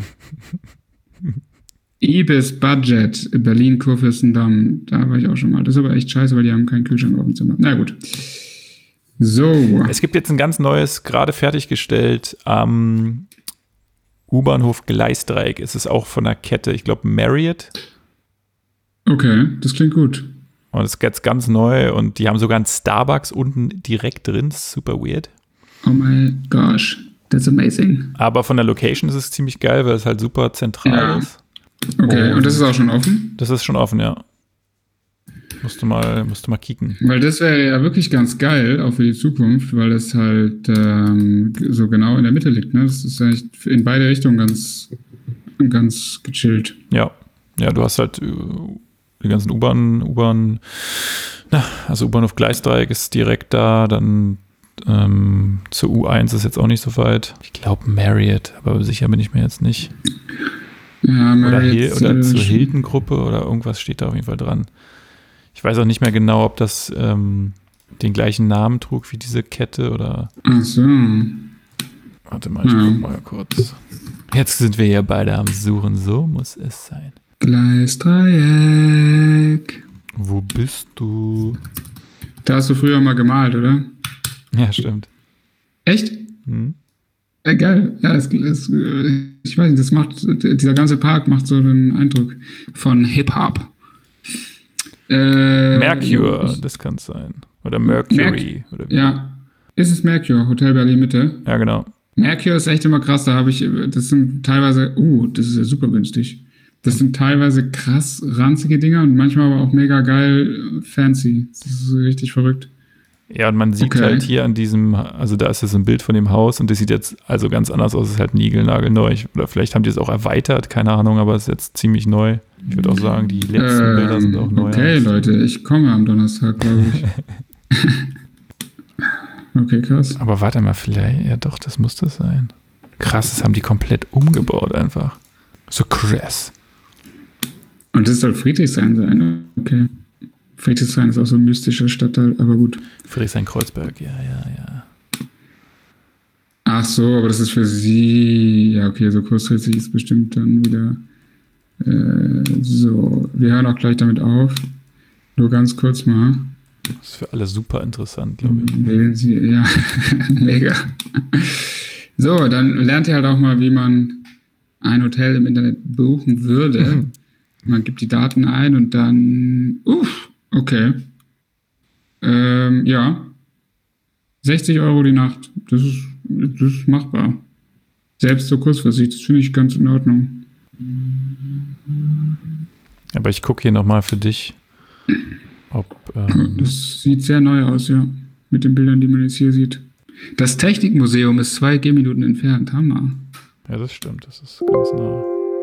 Ibis Budget, Berlin, Kurfürstendamm, da war ich auch schon mal. Das ist aber echt scheiße, weil die haben keinen Kühlschrank auf dem Zimmer. Na gut. So. Es gibt jetzt ein ganz neues, gerade fertiggestellt, am U-Bahnhof Gleisdreieck. Es ist auch von der Kette, ich glaube Marriott. Okay, das klingt gut. Und es ist jetzt ganz neu und die haben sogar einen Starbucks unten direkt drin. Super weird. Oh my gosh, that's amazing. Aber von der Location ist es ziemlich geil, weil es halt super zentral ist. Okay, und das ist auch schon offen? Das ist schon offen, ja. Musst du mal kicken. Weil das wäre ja wirklich ganz geil, auch für die Zukunft, weil es halt so genau in der Mitte liegt. Ne? Das ist eigentlich in beide Richtungen ganz gechillt. Ja, du hast halt die ganzen U-Bahn, also U-Bahnhof Gleisdreieck ist direkt da, dann zur U1 ist jetzt auch nicht so weit. Ich glaube Marriott, aber sicher bin ich mir jetzt nicht. Ja, Marriott, oder zur Hilton-Gruppe oder irgendwas steht da auf jeden Fall dran. Ich weiß auch nicht mehr genau, ob das den gleichen Namen trug wie diese Kette oder. Ach so. Warte mal, ich guck mal kurz. Jetzt sind wir ja beide am Suchen, so muss es sein. Gleisdreieck. Wo bist du? Da hast du früher mal gemalt, oder? Ja, stimmt. Echt? Geil. Ja, ich weiß nicht, dieser ganze Park macht so den Eindruck von Hip-Hop. Mercure, das kann es sein. Oder Mercury. Oder wie? Ja, ist es Mercure, Hotel Berlin Mitte? Ja, genau. Mercure ist echt immer krass, das sind teilweise, das ist ja super günstig. Das sind teilweise krass ranzige Dinger und manchmal aber auch mega geil fancy. Das ist richtig verrückt. Ja, und man sieht halt hier an diesem, also da ist jetzt ein Bild von dem Haus und das sieht jetzt also ganz anders aus, es ist halt niegelnagelneu. Oder vielleicht haben die es auch erweitert, keine Ahnung, aber es ist jetzt ziemlich neu. Ich würde auch sagen, die letzten Bilder sind auch neu. Okay, Leute, ich komme am Donnerstag, glaube ich. Okay, krass. Aber warte mal, vielleicht, ja doch, das muss das sein. Krass, das haben die komplett umgebaut einfach. So krass. Und das soll Friedrichshain sein, okay. Friedrichshain ist auch so ein mystischer Stadtteil, aber gut. Friedrichshain-Kreuzberg, ja. Ach so, aber das ist für sie, ja okay, so kurzfristig ist bestimmt dann wieder so. Wir hören auch gleich damit auf. Nur ganz kurz mal. Das ist für alle super interessant, glaube ich. Wählen Sie, ja, mega. So, dann lernt ihr halt auch mal, wie man ein Hotel im Internet buchen würde. Man gibt die Daten ein und dann, okay. Ja. 60 € die Nacht. Das ist machbar. Selbst so kurzfristig, das finde ich ganz in Ordnung. Aber ich gucke hier nochmal für dich, ob... Das sieht sehr neu aus, ja. Mit den Bildern, die man jetzt hier sieht. Das Technikmuseum ist 2 Gehminuten entfernt. Hammer. Ja, das stimmt. Das ist ganz nah.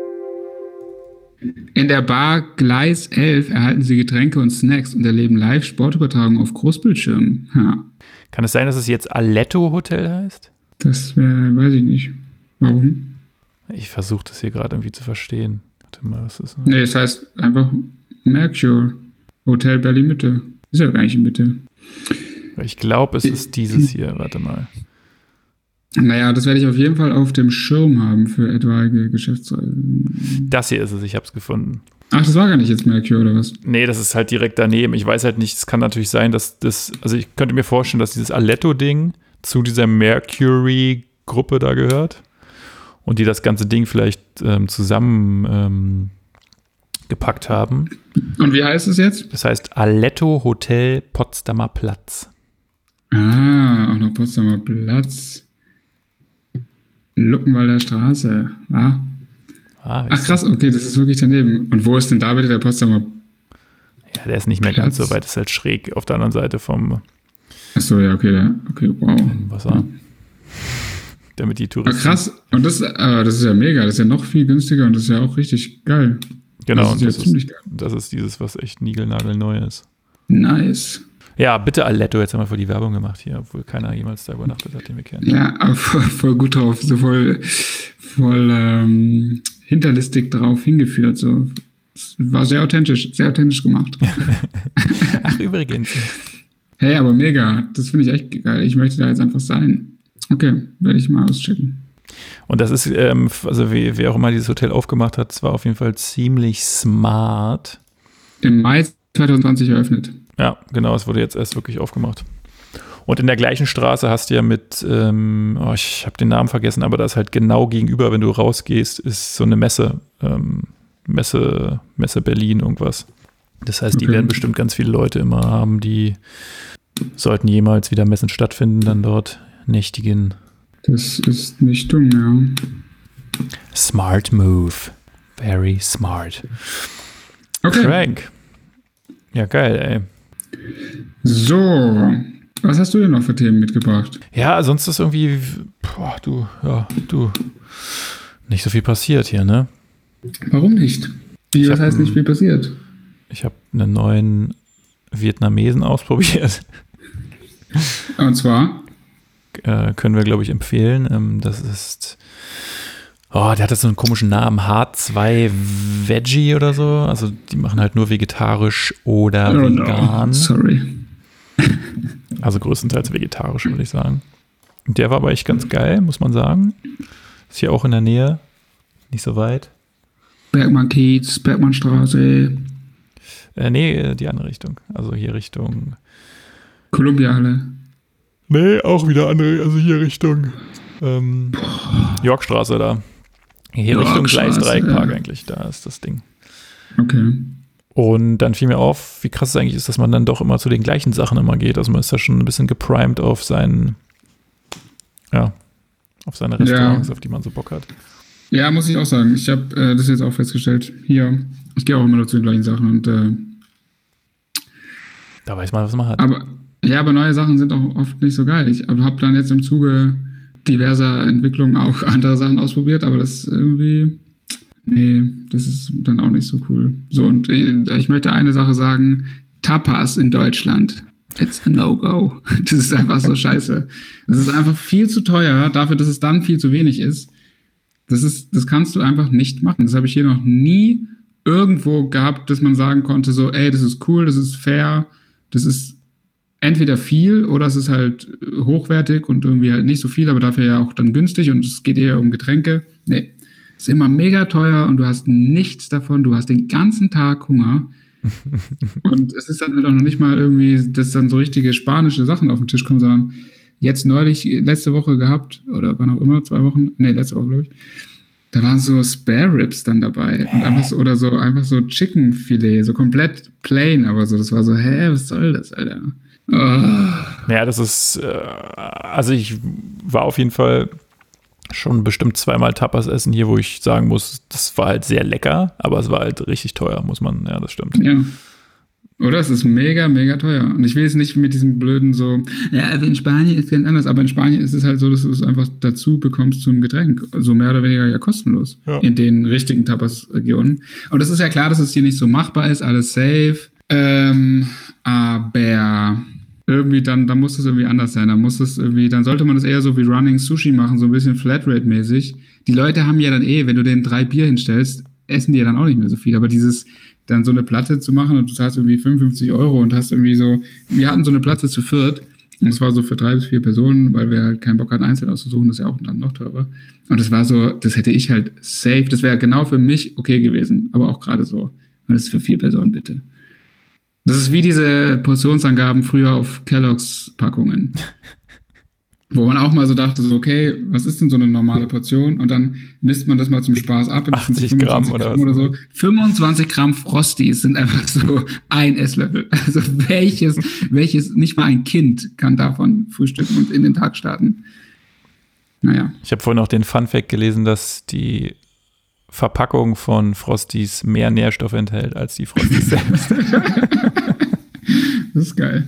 In der Bar Gleis 11 erhalten Sie Getränke und Snacks und erleben Live-Sportübertragungen auf Großbildschirmen. Ja. Kann es sein, dass es jetzt Aletto Hotel heißt? Das weiß ich nicht. Warum? Ich versuche das hier gerade irgendwie zu verstehen. Warte mal, was ist das? Nee, es heißt einfach Mercure Hotel Berlin Mitte. Ist ja gar nicht in Mitte. Ich glaube, es ist dieses hier. Warte mal. Naja, das werde ich auf jeden Fall auf dem Schirm haben für etwaige Geschäftsreisen. Das hier ist es, ich habe es gefunden. Ach, das war gar nicht jetzt Mercure oder was? Nee, das ist halt direkt daneben. Ich weiß halt nicht, es kann natürlich sein, dass das, also ich könnte mir vorstellen, dass dieses Aletto-Ding zu dieser Mercury-Gruppe da gehört und die das ganze Ding vielleicht zusammen gepackt haben. Und wie heißt es jetzt? Das heißt Aletto Hotel Potsdamer Platz. Ah, auch noch Potsdamer Platz. Luckenwalder Straße. Ah. Ach krass, okay, das ist wirklich daneben. Und wo ist denn da bitte der Potsdamer Ja, der ist nicht mehr ganz so weit, ist halt schräg auf der anderen Seite vom Achso, ja, okay, wow. Wasser. Damit die Touristen... krass, und das ist ja mega, das ist ja noch viel günstiger und das ist ja auch richtig geil. Genau, das ist ja ziemlich geil. Das ist dieses, was echt niegelnagelneu ist. Nice. Ja, bitte Aletto, jetzt haben wir voll die Werbung gemacht hier, obwohl keiner jemals da übernachtet hat, den wir kennen. Ja, aber voll gut drauf, so voll hinterlistig drauf hingeführt. So. Das war sehr authentisch gemacht. Ach, übrigens. Hey, aber mega, das finde ich echt geil. Ich möchte da jetzt einfach sein. Okay, werde ich mal auschecken. Und das ist, also wer auch immer dieses Hotel aufgemacht hat, es war auf jeden Fall ziemlich smart. Im Mai 2020 eröffnet. Ja, genau, es wurde jetzt erst wirklich aufgemacht. Und in der gleichen Straße hast du ja mit, ich habe den Namen vergessen, aber da ist halt genau gegenüber, wenn du rausgehst, ist so eine Messe, Messe Berlin, irgendwas. Das heißt, die werden bestimmt ganz viele Leute immer haben, die sollten jemals wieder Messen stattfinden, dann dort nächtigen. Das ist nicht dumm, ja. Smart move. Very smart. Okay. Crank. Ja, geil, ey. So, was hast du denn noch für Themen mitgebracht? Ja, sonst ist irgendwie, nicht so viel passiert hier, ne? Warum nicht? Was heißt nicht viel passiert? Ich habe einen neuen Vietnamesen ausprobiert. Und zwar? Können wir, glaube ich, empfehlen. Das ist, der hat so einen komischen Namen, H2 Veggie oder so. Also die machen halt nur vegetarisch oder vegan. No. Sorry. Also größtenteils vegetarisch, würde ich sagen. Und der war aber echt ganz geil, muss man sagen. Ist hier auch in der Nähe, nicht so weit. Bergmann-Kiez, Bergmannstraße. Nee, die andere Richtung. Also hier Richtung Kolumbiahalle. Nee, auch wieder andere, also hier Richtung Yorkstraße da. Hier Richtung Gleisdreieckpark eigentlich, da ist das Ding. Okay. Und dann fiel mir auf, wie krass es eigentlich ist, dass man dann doch immer zu den gleichen Sachen immer geht. Also man ist da schon ein bisschen geprimed auf seine Restaurants, auf die man so Bock hat. Ja, muss ich auch sagen. Ich habe das jetzt auch festgestellt. Hier, ich gehe auch immer noch zu den gleichen Sachen und da weiß man, was man hat. Aber neue Sachen sind auch oft nicht so geil. Ich habe dann jetzt im Zuge diverser Entwicklungen auch andere Sachen ausprobiert, aber das irgendwie, das ist dann auch nicht so cool. So, und ich möchte eine Sache sagen, Tapas in Deutschland, it's a no-go. Das ist einfach so scheiße. Das ist einfach viel zu teuer, dafür, dass es dann viel zu wenig ist. Das kannst du einfach nicht machen. Das habe ich hier noch nie irgendwo gab, dass man sagen konnte, so, ey, das ist cool, das ist fair, das ist entweder viel oder es ist halt hochwertig und irgendwie halt nicht so viel, aber dafür ja auch dann günstig und es geht eher um Getränke. Nee, ist immer mega teuer und du hast nichts davon, du hast den ganzen Tag Hunger. Und es ist dann halt auch noch nicht mal irgendwie, dass dann so richtige spanische Sachen auf den Tisch kommen, sondern jetzt neulich, letzte Woche gehabt, oder wann auch immer, 2 Wochen, nee, letzte Woche, glaube ich, da waren so Spare Ribs dann dabei. Und einfach so, oder so, einfach so Chicken Filet, so komplett plain, aber so, das war so, was soll das, Alter? Oh. Ja, das ist, also ich war auf jeden Fall schon bestimmt 2-mal Tapas essen hier, wo ich sagen muss, das war halt sehr lecker, aber es war halt richtig teuer, muss man, ja, das stimmt. Ja. Oder? Es ist mega, mega teuer. Und ich will jetzt nicht mit diesem blöden so, ja, also in Spanien ist es ganz anders, aber in Spanien ist es halt so, dass du es einfach dazu bekommst zum Getränk. Also mehr oder weniger ja kostenlos. Ja. In den richtigen Tapas-Regionen. Und das ist ja klar, dass es hier nicht so machbar ist, alles safe. Aber irgendwie dann muss es irgendwie anders sein. Dann sollte man das eher so wie Running Sushi machen, so ein bisschen Flatrate-mäßig. Die Leute haben ja dann wenn du denen 3 Bier hinstellst, essen die ja dann auch nicht mehr so viel. Aber dann so eine Platte zu machen und du zahlst irgendwie 55 € und hast irgendwie so, wir hatten so eine Platte zu 4 und das war so für 3 bis 4 Personen, weil wir halt keinen Bock hatten, einzeln auszusuchen, das ist ja auch dann noch teurer. Und das war so, das hätte ich halt safe, das wäre genau für mich okay gewesen, aber auch gerade so. Und das ist für 4 Personen, bitte. Das ist wie diese Portionsangaben früher auf Kellogg's Packungen. Wo man auch mal so dachte, so, okay, was ist denn so eine normale Portion? Und dann misst man das mal zum Spaß ab. 80 Gramm oder so. 25 Gramm Frosties sind einfach so ein Esslöffel. Also welches, nicht mal ein Kind kann davon frühstücken und in den Tag starten. Naja. Ich habe vorhin auch den Funfact gelesen, dass die Verpackung von Frosties mehr Nährstoffe enthält als die Frosties selbst. Das ist geil.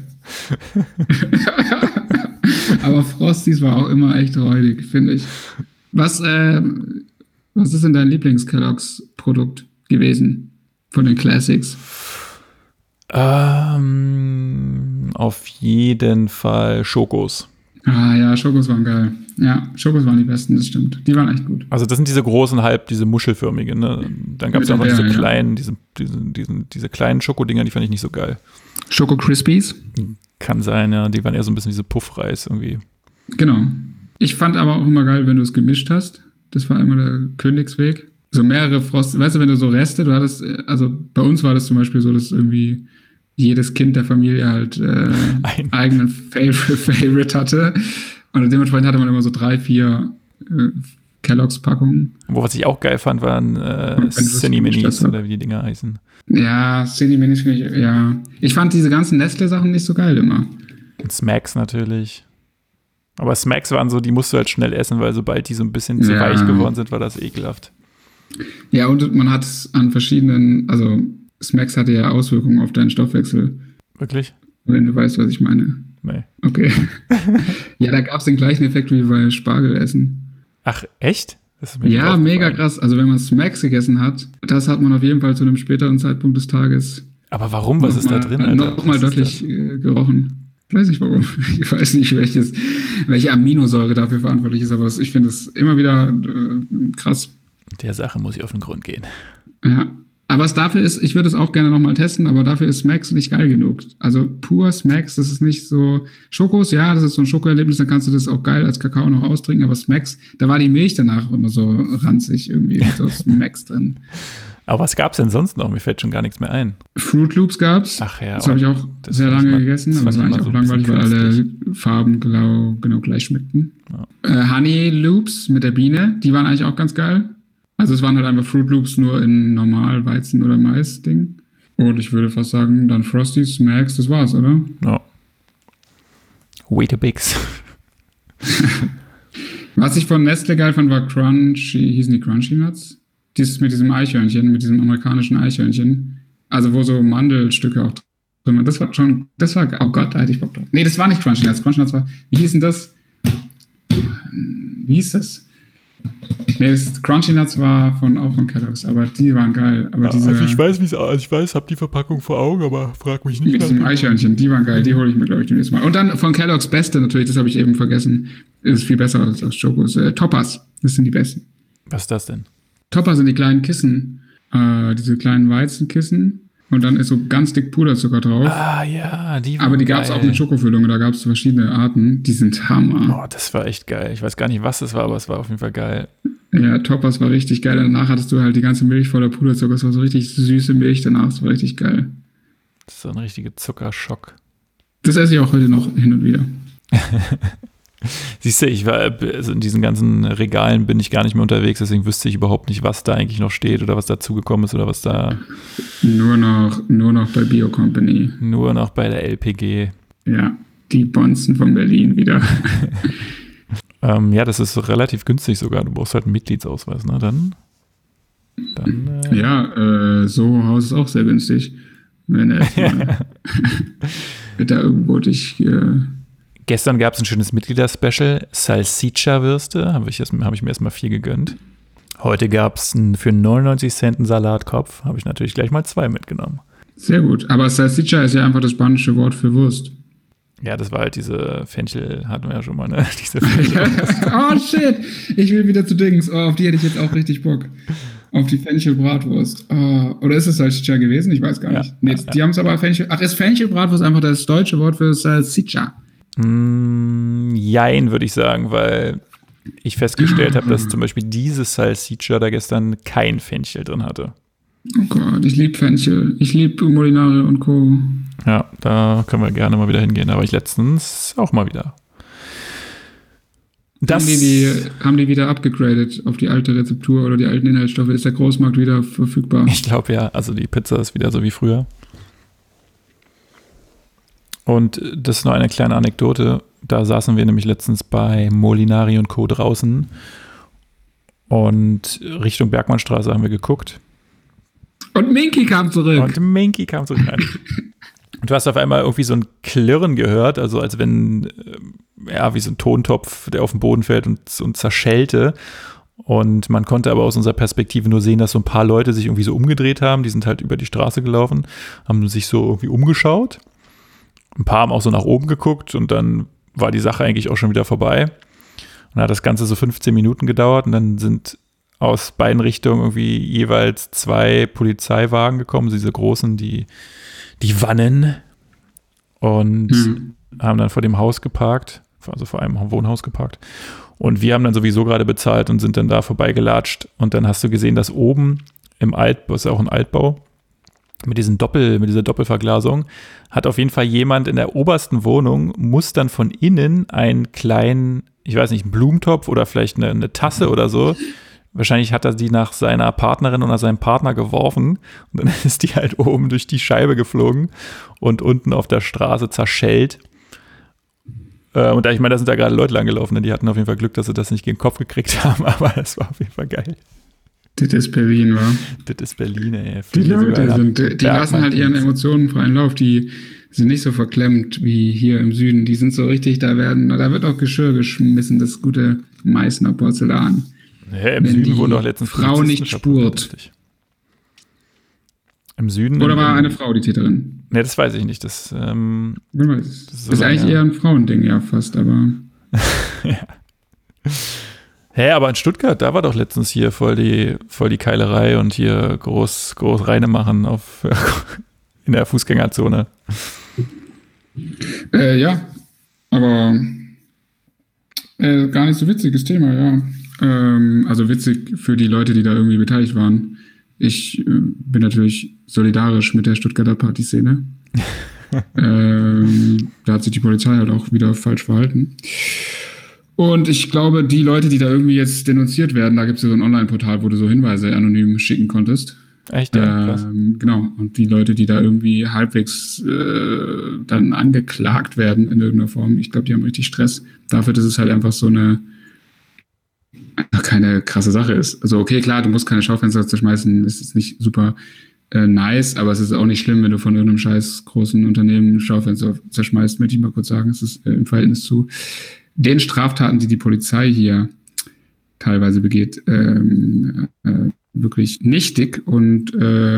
Aber Frosties war auch immer echt räudig, finde ich. Was ist denn dein Lieblings-Kellogg's-Produkt gewesen von den Classics? Auf jeden Fall Schokos. Ah ja, Schokos waren geil. Ja, Schokos waren die besten, das stimmt. Die waren echt gut. Also das sind diese großen, diese muschelförmigen, ne? Dann gab es auch noch diese kleinen, diese kleinen Schokodinger, die fand ich nicht so geil. Schoko Crispies? Kann sein, ja. Die waren eher so ein bisschen wie so Puffreis irgendwie. Genau. Ich fand aber auch immer geil, wenn du es gemischt hast. Das war immer der Königsweg. So mehrere Frosties. Weißt du, wenn du so Reste, du hattest, also bei uns war das zum Beispiel so, dass irgendwie jedes Kind der Familie halt eigenen Favorite hatte. Und dementsprechend hatte man immer so 3, 4 Kellogg's-Packungen. Was ich auch geil fand, waren Cinni-Minis oder wie die Dinger heißen. Ja, Cinni-Minis finde ich, ja. Ich fand diese ganzen Nestle-Sachen nicht so geil immer. Und Smacks natürlich. Aber Smacks waren so, die musst du halt schnell essen, weil sobald die so ein bisschen zu weich geworden sind, war das ekelhaft. Ja, und man hat es an verschiedenen, also Smacks hatte ja Auswirkungen auf deinen Stoffwechsel. Wirklich? Wenn du weißt, was ich meine. Nee. Okay. Ja, da gab es den gleichen Effekt wie bei Spargelessen. Ach, echt? Ja, mega krass. Also wenn man Smacks gegessen hat, das hat man auf jeden Fall zu einem späteren Zeitpunkt des Tages. Aber warum? Was ist da drin, Alter? Nochmal deutlich gerochen. Ich weiß nicht warum. Ich weiß nicht, welche Aminosäure dafür verantwortlich ist, aber ich finde es immer wieder krass. Der Sache muss ich auf den Grund gehen. Ja. Aber ich würde es auch gerne nochmal testen, aber dafür ist Smacks nicht geil genug. Also pur Smacks, das ist nicht so, Schokos, ja, das ist so ein Schokoerlebnis, dann kannst du das auch geil als Kakao noch austrinken, aber Smacks, da war die Milch danach immer so ranzig irgendwie, so Smacks drin. Aber was gab's denn sonst noch? Mir fällt schon gar nichts mehr ein. Fruit Loops gab's. Ach ja. Das habe ich auch sehr lange gegessen, aber das war eigentlich auch langweilig, weil alle Farben genau gleich schmeckten. Ja. Honey Loops mit der Biene, die waren eigentlich auch ganz geil. Also es waren halt einfach Fruit Loops nur in normal Weizen- oder Mais-Ding. Und ich würde fast sagen, dann Frosties, Smacks, das war's, oder? Ja. Weetabix. Was ich von Nestle geil fand, war hießen die Crunchy Nuts? Dieses mit diesem Eichhörnchen, mit diesem amerikanischen Eichhörnchen. Also wo so Mandelstücke auch drin waren. Das war, oh Gott, da hätte ich Bock drauf. Nee, das war nicht Crunchy Nuts. Crunchy Nuts war, wie hieß denn das? Wie hieß das? Nee, das Crunchy Nuts war auch von Kellogg's, aber die waren geil. Aber also ich weiß, hab die Verpackung vor Augen, aber frag mich nicht. Mit diesem Eichhörnchen, die waren geil, die hole ich mir, glaube ich, demnächst mal. Und dann von Kellogg's Beste natürlich, das habe ich eben vergessen, ist viel besser als Schokos. Toppers, das sind die besten. Was ist das denn? Toppers sind die kleinen Kissen. diese kleinen Weizenkissen. Und dann ist so ganz dick Puderzucker drauf. Ah ja, die Aber die gab es auch mit Schokofüllung. Da gab es verschiedene Arten. Die sind Hammer. Oh, das war echt geil. Ich weiß gar nicht, was das war, aber es war auf jeden Fall geil. Ja, Toppers war richtig geil. Danach hattest du halt die ganze Milch voller Puderzucker. Es war so richtig süße Milch danach. Das war richtig geil. Das ist so ein richtiger Zuckerschock. Das esse ich auch heute noch hin und wieder. Siehst du, also in diesen ganzen Regalen bin ich gar nicht mehr unterwegs, deswegen wüsste ich überhaupt nicht, was da eigentlich noch steht oder was dazugekommen ist oder was da. Nur noch bei Bio Company. Nur noch bei der LPG. Ja, die Bonzen von Berlin wieder. Ja, das ist relativ günstig sogar. Du brauchst halt einen Mitgliedsausweis, ne? Dann ja, so Haus ist auch sehr günstig. Wenn er da irgendwo dich. Gestern gab es ein schönes Mitgliederspecial, Salsiccia-Würste, habe ich mir erstmal 4 gegönnt. Heute gab es für 99 Cent einen Salatkopf, habe ich natürlich gleich mal 2 mitgenommen. Sehr gut, aber Salsiccia ist ja einfach das spanische Wort für Wurst. Ja, das war halt diese Fenchel, hatten wir ja schon mal, ne? Oh shit, ich will wieder zu Dings, auf die hätte ich jetzt auch richtig Bock. Auf die Fenchel-Bratwurst. Oder ist es Salsiccia gewesen? Ich weiß gar nicht. Nee, die haben es aber Fenchel. Ach, ist Fenchel-Bratwurst einfach das deutsche Wort für Salsiccia? Jein, würde ich sagen, weil ich festgestellt habe, dass zum Beispiel dieses Salsiccia da gestern kein Fenchel drin hatte. Oh Gott, ich liebe Fenchel. Ich liebe Molinare und Co. Ja, da können wir gerne mal wieder hingehen, aber ich letztens auch mal wieder. Haben die wieder abgegradet auf die alte Rezeptur oder die alten Inhaltsstoffe? Ist der Großmarkt wieder verfügbar? Ich glaube ja, also die Pizza ist wieder so wie früher. Und das ist noch eine kleine Anekdote. Da saßen wir nämlich letztens bei Molinari und Co. draußen und Richtung Bergmannstraße haben wir geguckt. Und Minky kam zurück. Und du hast auf einmal irgendwie so ein Klirren gehört, also als wenn, wie so ein Tontopf, der auf den Boden fällt und zerschellte. Und man konnte aber aus unserer Perspektive nur sehen, dass so ein paar Leute sich irgendwie so umgedreht haben. Die sind halt über die Straße gelaufen, haben sich so irgendwie umgeschaut. Ein paar haben auch so nach oben geguckt und dann war die Sache eigentlich auch schon wieder vorbei. Und dann hat das Ganze so 15 Minuten gedauert und dann sind aus beiden Richtungen irgendwie jeweils 2 Polizeiwagen gekommen, diese großen, die Wannen, und haben dann vor dem Haus geparkt, also vor einem Wohnhaus geparkt. Und wir haben dann sowieso gerade bezahlt und sind dann da vorbeigelatscht. Und dann hast du gesehen, dass oben im Altbau, ist ja auch ein Altbau, mit dieser Doppelverglasung, hat auf jeden Fall jemand in der obersten Wohnung, muss dann von innen einen kleinen, ich weiß nicht, einen Blumentopf oder vielleicht eine Tasse oder so, wahrscheinlich hat er die nach seiner Partnerin oder seinem Partner geworfen und dann ist die halt oben durch die Scheibe geflogen und unten auf der Straße zerschellt. Und ich meine, da sind da gerade Leute langgelaufen, die hatten auf jeden Fall Glück, dass sie das nicht gegen den Kopf gekriegt haben, aber das war auf jeden Fall geil. Das ist Berlin, wa? Das ist Berlin, ey. Die Leute die lassen halt ihren Emotionen freien Lauf. Die sind nicht so verklemmt wie hier im Süden. Die sind so richtig, da wird auch Geschirr geschmissen, das gute Meißner Porzellan. Im Süden wurden doch letztens Frau nicht spurt. Im Süden. Oder war eine Frau die Täterin? Ne, das weiß ich nicht. Das ist eigentlich eher ein Frauending, ja, fast, aber. Ja. Aber in Stuttgart, da war doch letztens hier voll die Keilerei und hier groß Reine machen in der Fußgängerzone. Ja, aber gar nicht so witziges Thema, ja. Also witzig für die Leute, die da irgendwie beteiligt waren. Ich bin natürlich solidarisch mit der Stuttgarter Partyszene. Da hat sich die Polizei halt auch wieder falsch verhalten. Und ich glaube, die Leute, die da irgendwie jetzt denunziert werden, da gibt es ja so ein Online-Portal, wo du so Hinweise anonym schicken konntest. Echt? Ja, krass. Genau. Und die Leute, die da irgendwie halbwegs dann angeklagt werden in irgendeiner Form, ich glaube, die haben richtig Stress. Dafür, dass es halt einfach so keine krasse Sache ist. Also okay, klar, du musst keine Schaufenster zerschmeißen, das ist nicht super nice, aber es ist auch nicht schlimm, wenn du von irgendeinem scheiß großen Unternehmen Schaufenster zerschmeißt, möchte ich mal kurz sagen. Es ist im Verhältnis zu den Straftaten, die Polizei hier teilweise begeht, wirklich nichtig und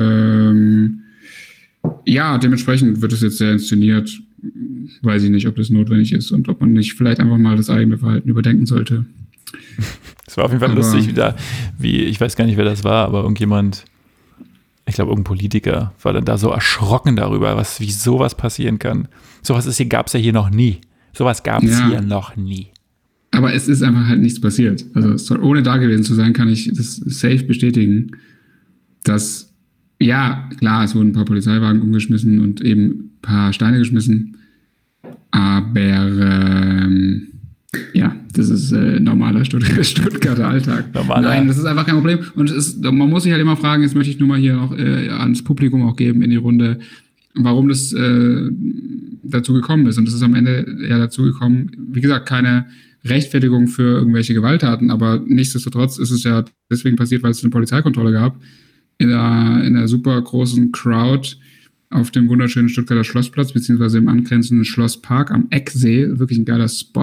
dementsprechend wird es jetzt sehr inszeniert. Weiß ich nicht, ob das notwendig ist und ob man nicht vielleicht einfach mal das eigene Verhalten überdenken sollte. Es war auf jeden Fall lustig, ich weiß gar nicht, wer das war, aber irgendjemand Ich glaube, irgendein Politiker war dann da so erschrocken darüber, wie sowas passieren kann. Sowas gab es ja hier noch nie. Sowas gab es hier noch nie. Aber es ist einfach halt nichts passiert. Also ohne da gewesen zu sein, kann ich das safe bestätigen, dass, ja, klar, es wurden ein paar Polizeiwagen umgeschmissen und eben ein paar Steine geschmissen. Aber ja, das ist normaler Stuttgarter Alltag. Nein, das ist einfach kein Problem. Und man muss sich halt immer fragen, jetzt möchte ich nur mal hier noch ans Publikum auch geben in die Runde, warum das dazu gekommen ist. Und das ist am Ende ja dazu gekommen, wie gesagt, keine Rechtfertigung für irgendwelche Gewalttaten, aber nichtsdestotrotz ist es ja deswegen passiert, weil es eine Polizeikontrolle gab in einer super großen Crowd auf dem wunderschönen Stuttgarter Schlossplatz, beziehungsweise im angrenzenden Schlosspark am Ecksee, wirklich ein geiler Spot.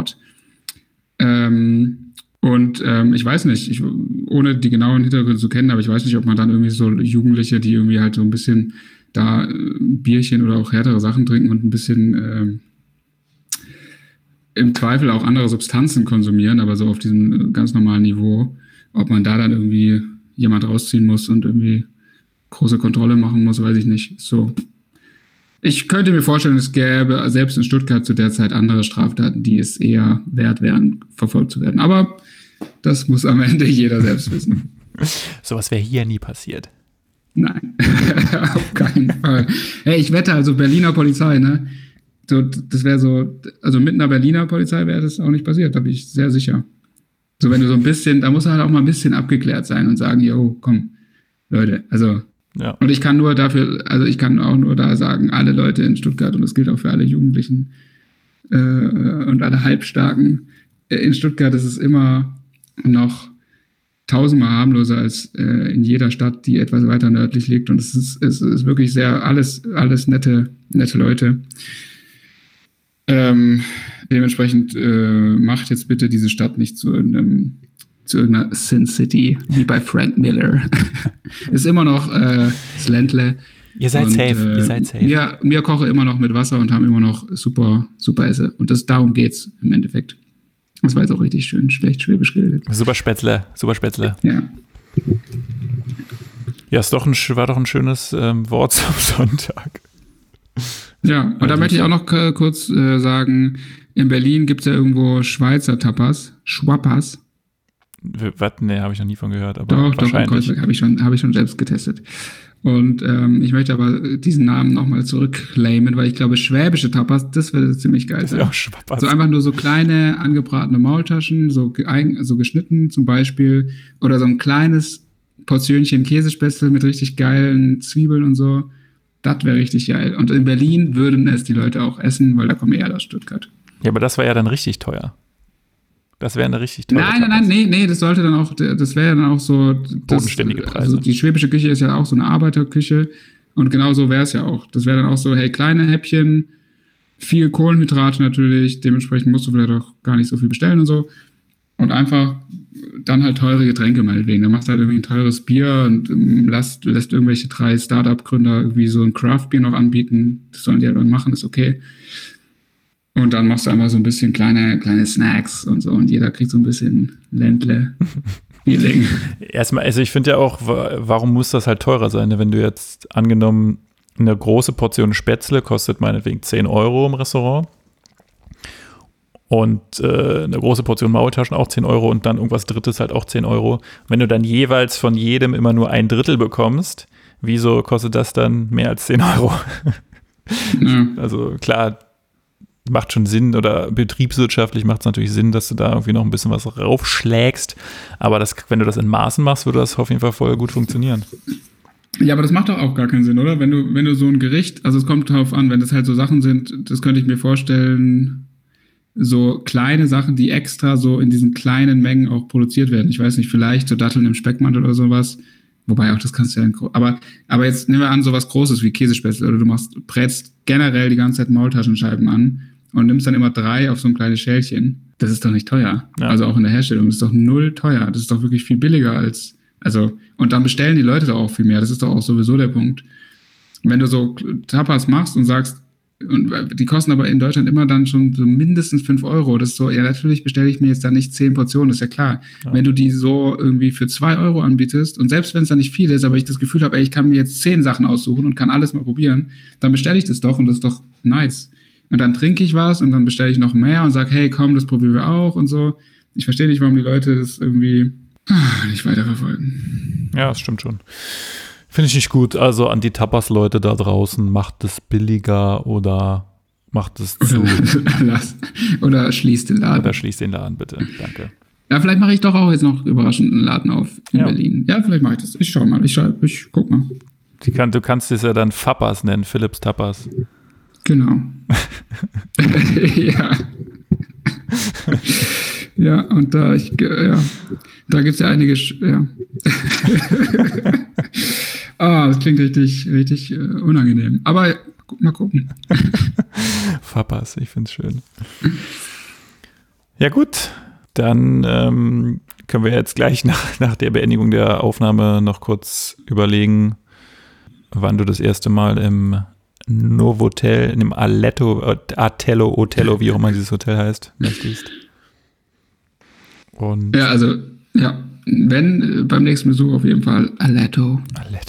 Ich weiß nicht, ohne die genauen Hintergründe zu kennen, aber ich weiß nicht, ob man dann irgendwie so Jugendliche, die irgendwie halt so ein bisschen da ein Bierchen oder auch härtere Sachen trinken und ein bisschen im Zweifel auch andere Substanzen konsumieren, aber so auf diesem ganz normalen Niveau, ob man da dann irgendwie jemand rausziehen muss und irgendwie große Kontrolle machen muss, weiß ich nicht. So. Ich könnte mir vorstellen, es gäbe selbst in Stuttgart zu der Zeit andere Straftaten, die es eher wert wären, verfolgt zu werden. Aber das muss am Ende jeder selbst wissen. Sowas wäre hier nie passiert. Nein, auf keinen Fall. Hey, ich wette, also Berliner Polizei, ne? So, das wäre so, also mit einer Berliner Polizei wäre das auch nicht passiert, da bin ich sehr sicher. So, wenn du so ein bisschen, da muss er halt auch mal ein bisschen abgeklärt sein und sagen, yo, komm, Leute, also, ja. Und ich kann auch nur da sagen, alle Leute in Stuttgart, und das gilt auch für alle Jugendlichen und alle Halbstarken, in Stuttgart ist es immer noch 1000-mal harmloser als in jeder Stadt, die etwas weiter nördlich liegt, und es ist wirklich sehr, alles nette Leute. Dementsprechend macht jetzt bitte diese Stadt nicht zu irgendeiner Sin City, wie bei Frank Miller. Ist immer noch das Ländle. Ihr seid safe. Wir kochen immer noch mit Wasser und haben immer noch super Esse. Und darum geht's im Endeffekt. Das war jetzt auch richtig schlecht schwäbisch geredet. Super Spätzle. Ja. Ja, war doch ein schönes Wort zum Sonntag. Ja, und da möchte ich auch noch kurz sagen, in Berlin gibt es ja irgendwo Schweizer Tapas, Schwappas. Was? Nee, habe ich noch nie von gehört, aber wahrscheinlich. Doch, habe ich schon selbst getestet. Und ich möchte aber diesen Namen nochmal zurückclaimen, weil ich glaube, schwäbische Tapas, das würde ziemlich geil sein. So einfach nur so kleine, angebratene Maultaschen, so geschnitten zum Beispiel, oder so ein kleines Portionchen Käsespätzle mit richtig geilen Zwiebeln und so. Das wäre richtig geil. Und in Berlin würden es die Leute auch essen, weil da kommen eher aus Stuttgart. Ja, aber das war ja dann richtig teuer. Das wäre eine richtig teure Nein, das sollte dann auch, das wäre ja dann auch so bodenständige Preise. Also die schwäbische Küche ist ja auch so eine Arbeiterküche und genau so wäre es ja auch. Das wäre dann auch so, hey, kleine Häppchen, viel Kohlenhydrate natürlich, dementsprechend musst du vielleicht auch gar nicht so viel bestellen und so. Und einfach dann halt teure Getränke meinetwegen. Dann machst du halt irgendwie ein teures Bier und lässt irgendwelche 3 Startup-Gründer irgendwie so ein Craft-Bier noch anbieten. Das sollen die halt dann machen, ist okay. Und dann machst du einfach so ein bisschen kleine Snacks und so und jeder kriegt so ein bisschen Ländle-Feeling. Erstmal, also ich finde ja auch, warum muss das halt teurer sein? Wenn du jetzt angenommen, eine große Portion Spätzle kostet meinetwegen 10 € im Restaurant und eine große Portion Maultaschen auch 10 € und dann irgendwas Drittes halt auch 10 €. Wenn du dann jeweils von jedem immer nur 1/3 bekommst, wieso kostet das dann mehr als 10 €? Ja. Also klar, macht schon Sinn, oder betriebswirtschaftlich macht es natürlich Sinn, dass du da irgendwie noch ein bisschen was raufschlägst, aber wenn du das in Maßen machst, würde das auf jeden Fall voll gut funktionieren. Ja, aber das macht doch auch gar keinen Sinn, oder? Wenn du so ein Gericht, also es kommt darauf an, wenn das halt so Sachen sind, das könnte ich mir vorstellen, so kleine Sachen, die extra so in diesen kleinen Mengen auch produziert werden. Ich weiß nicht, vielleicht so Datteln im Speckmantel oder sowas, wobei auch das kannst du ja aber jetzt nehmen wir an, sowas Großes wie Käsespätzle, oder du brätst generell die ganze Zeit Maultaschenscheiben an und nimmst dann immer 3 auf so ein kleines Schälchen. Das ist doch nicht teuer. Ja. Also auch in der Herstellung. Das ist doch 0 teuer. Das ist doch wirklich viel billiger und dann bestellen die Leute doch auch viel mehr. Das ist doch auch sowieso der Punkt. Wenn du so Tapas machst und sagst, Und die kosten aber in Deutschland immer dann schon so mindestens 5 Euro. Das ist so, ja, natürlich bestelle ich mir jetzt da nicht 10 Portionen, das ist ja klar. Ja. Wenn du die so irgendwie für 2 Euro anbietest und selbst wenn es da nicht viel ist, aber ich das Gefühl habe, ey, ich kann mir jetzt 10 Sachen aussuchen und kann alles mal probieren, dann bestelle ich das doch und das ist doch nice. Und dann trinke ich was und dann bestelle ich noch mehr und sage, hey, komm, das probieren wir auch und so. Ich verstehe nicht, warum die Leute das irgendwie nicht weiterverfolgen. Ja, das stimmt schon. Finde ich nicht gut. Also an die Tapas-Leute da draußen, macht es billiger oder macht es zu. Oder schließt den Laden. Oder schließt den Laden, bitte. Danke. Ja, vielleicht mache ich doch auch jetzt noch überraschend einen Laden auf in Berlin. Ja, vielleicht mache ich das. Ich schau mal. Ich guck mal. Du kannst es ja dann Fappas nennen, Philips Tapas. Genau. Ja. Ja, und da gibt es ja einige. Ja. Das klingt richtig unangenehm. Aber mal gucken. Fappas, ich finde es schön. Ja gut, dann können wir jetzt gleich nach der Beendigung der Aufnahme noch kurz überlegen, wann du das erste Mal im Novotel, in dem Atello, wie auch immer dieses Hotel heißt, möchtest. Und ja, also, ja, wenn beim nächsten Besuch auf jeden Fall Aletto.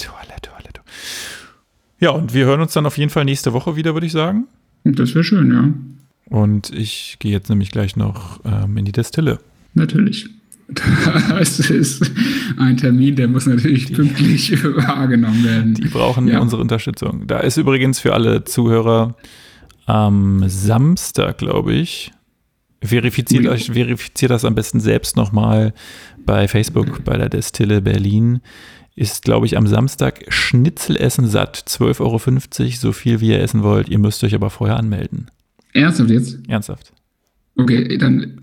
Ja, und wir hören uns dann auf jeden Fall nächste Woche wieder, würde ich sagen. Das wäre schön, ja. Und ich gehe jetzt nämlich gleich noch in die Destille. Natürlich. Das ist ein Termin, der muss natürlich pünktlich wahrgenommen werden. Die brauchen unsere Unterstützung. Da ist übrigens für alle Zuhörer am Samstag, glaube ich, verifiziert das am besten selbst nochmal bei Facebook, bei der Destille Berlin. Ist, glaube ich, am Samstag Schnitzelessen satt, 12,50 Euro, so viel wie ihr essen wollt. Ihr müsst euch aber vorher anmelden. Ernsthaft jetzt? Ernsthaft. Okay,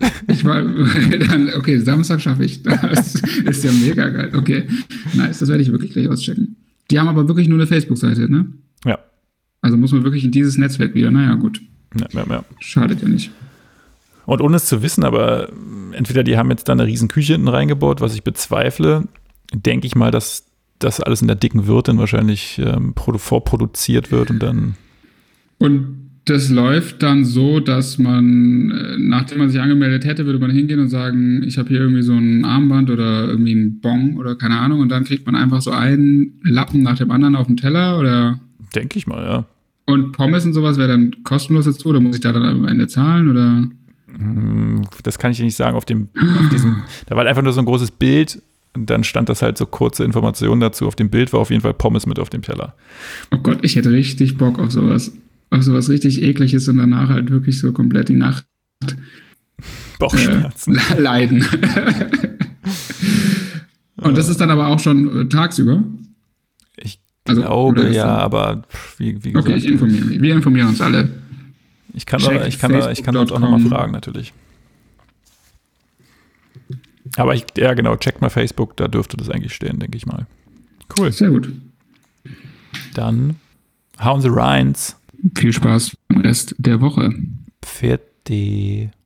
okay, Samstag schaffe ich. Das ist ja mega geil. Okay, nice, das werde ich wirklich gleich auschecken. Die haben aber wirklich nur eine Facebook-Seite, ne? Ja. Also muss man wirklich in dieses Netzwerk wieder. Naja, gut. Ja. Schadet ja nicht. Und ohne es zu wissen, aber entweder die haben jetzt da eine riesen Küche hinten reingebaut, was ich bezweifle, denke ich mal, dass das alles in der dicken Wirtin wahrscheinlich vorproduziert wird und dann. Und das läuft dann so, dass man, nachdem man sich angemeldet hätte, würde man hingehen und sagen, ich habe hier irgendwie so ein Armband oder irgendwie ein Bon oder keine Ahnung und dann kriegt man einfach so einen Lappen nach dem anderen auf dem Teller oder? Denke ich mal, ja. Und Pommes und sowas wäre dann kostenlos dazu oder muss ich da dann am Ende zahlen oder? Das kann ich dir nicht sagen. Auf diesem, da war einfach nur so ein großes Bild und dann stand das halt so kurze Informationen dazu. Auf dem Bild war auf jeden Fall Pommes mit auf dem Teller. Oh Gott, ich hätte richtig Bock auf sowas. Auf sowas richtig Ekliges und danach halt wirklich so komplett die Nacht Bauchschmerzen leiden. Und das ist dann aber auch schon tagsüber? Ich glaube, ja, aber wie gesagt. Okay, ich informiere mich. Wir informieren uns alle. Ich kann dort auch nochmal fragen, natürlich. Aber checkt mal Facebook, da dürfte das eigentlich stehen, denke ich mal. Cool. Sehr gut. Dann hauen Sie reins. Viel Spaß beim Rest der Woche. Pfiat.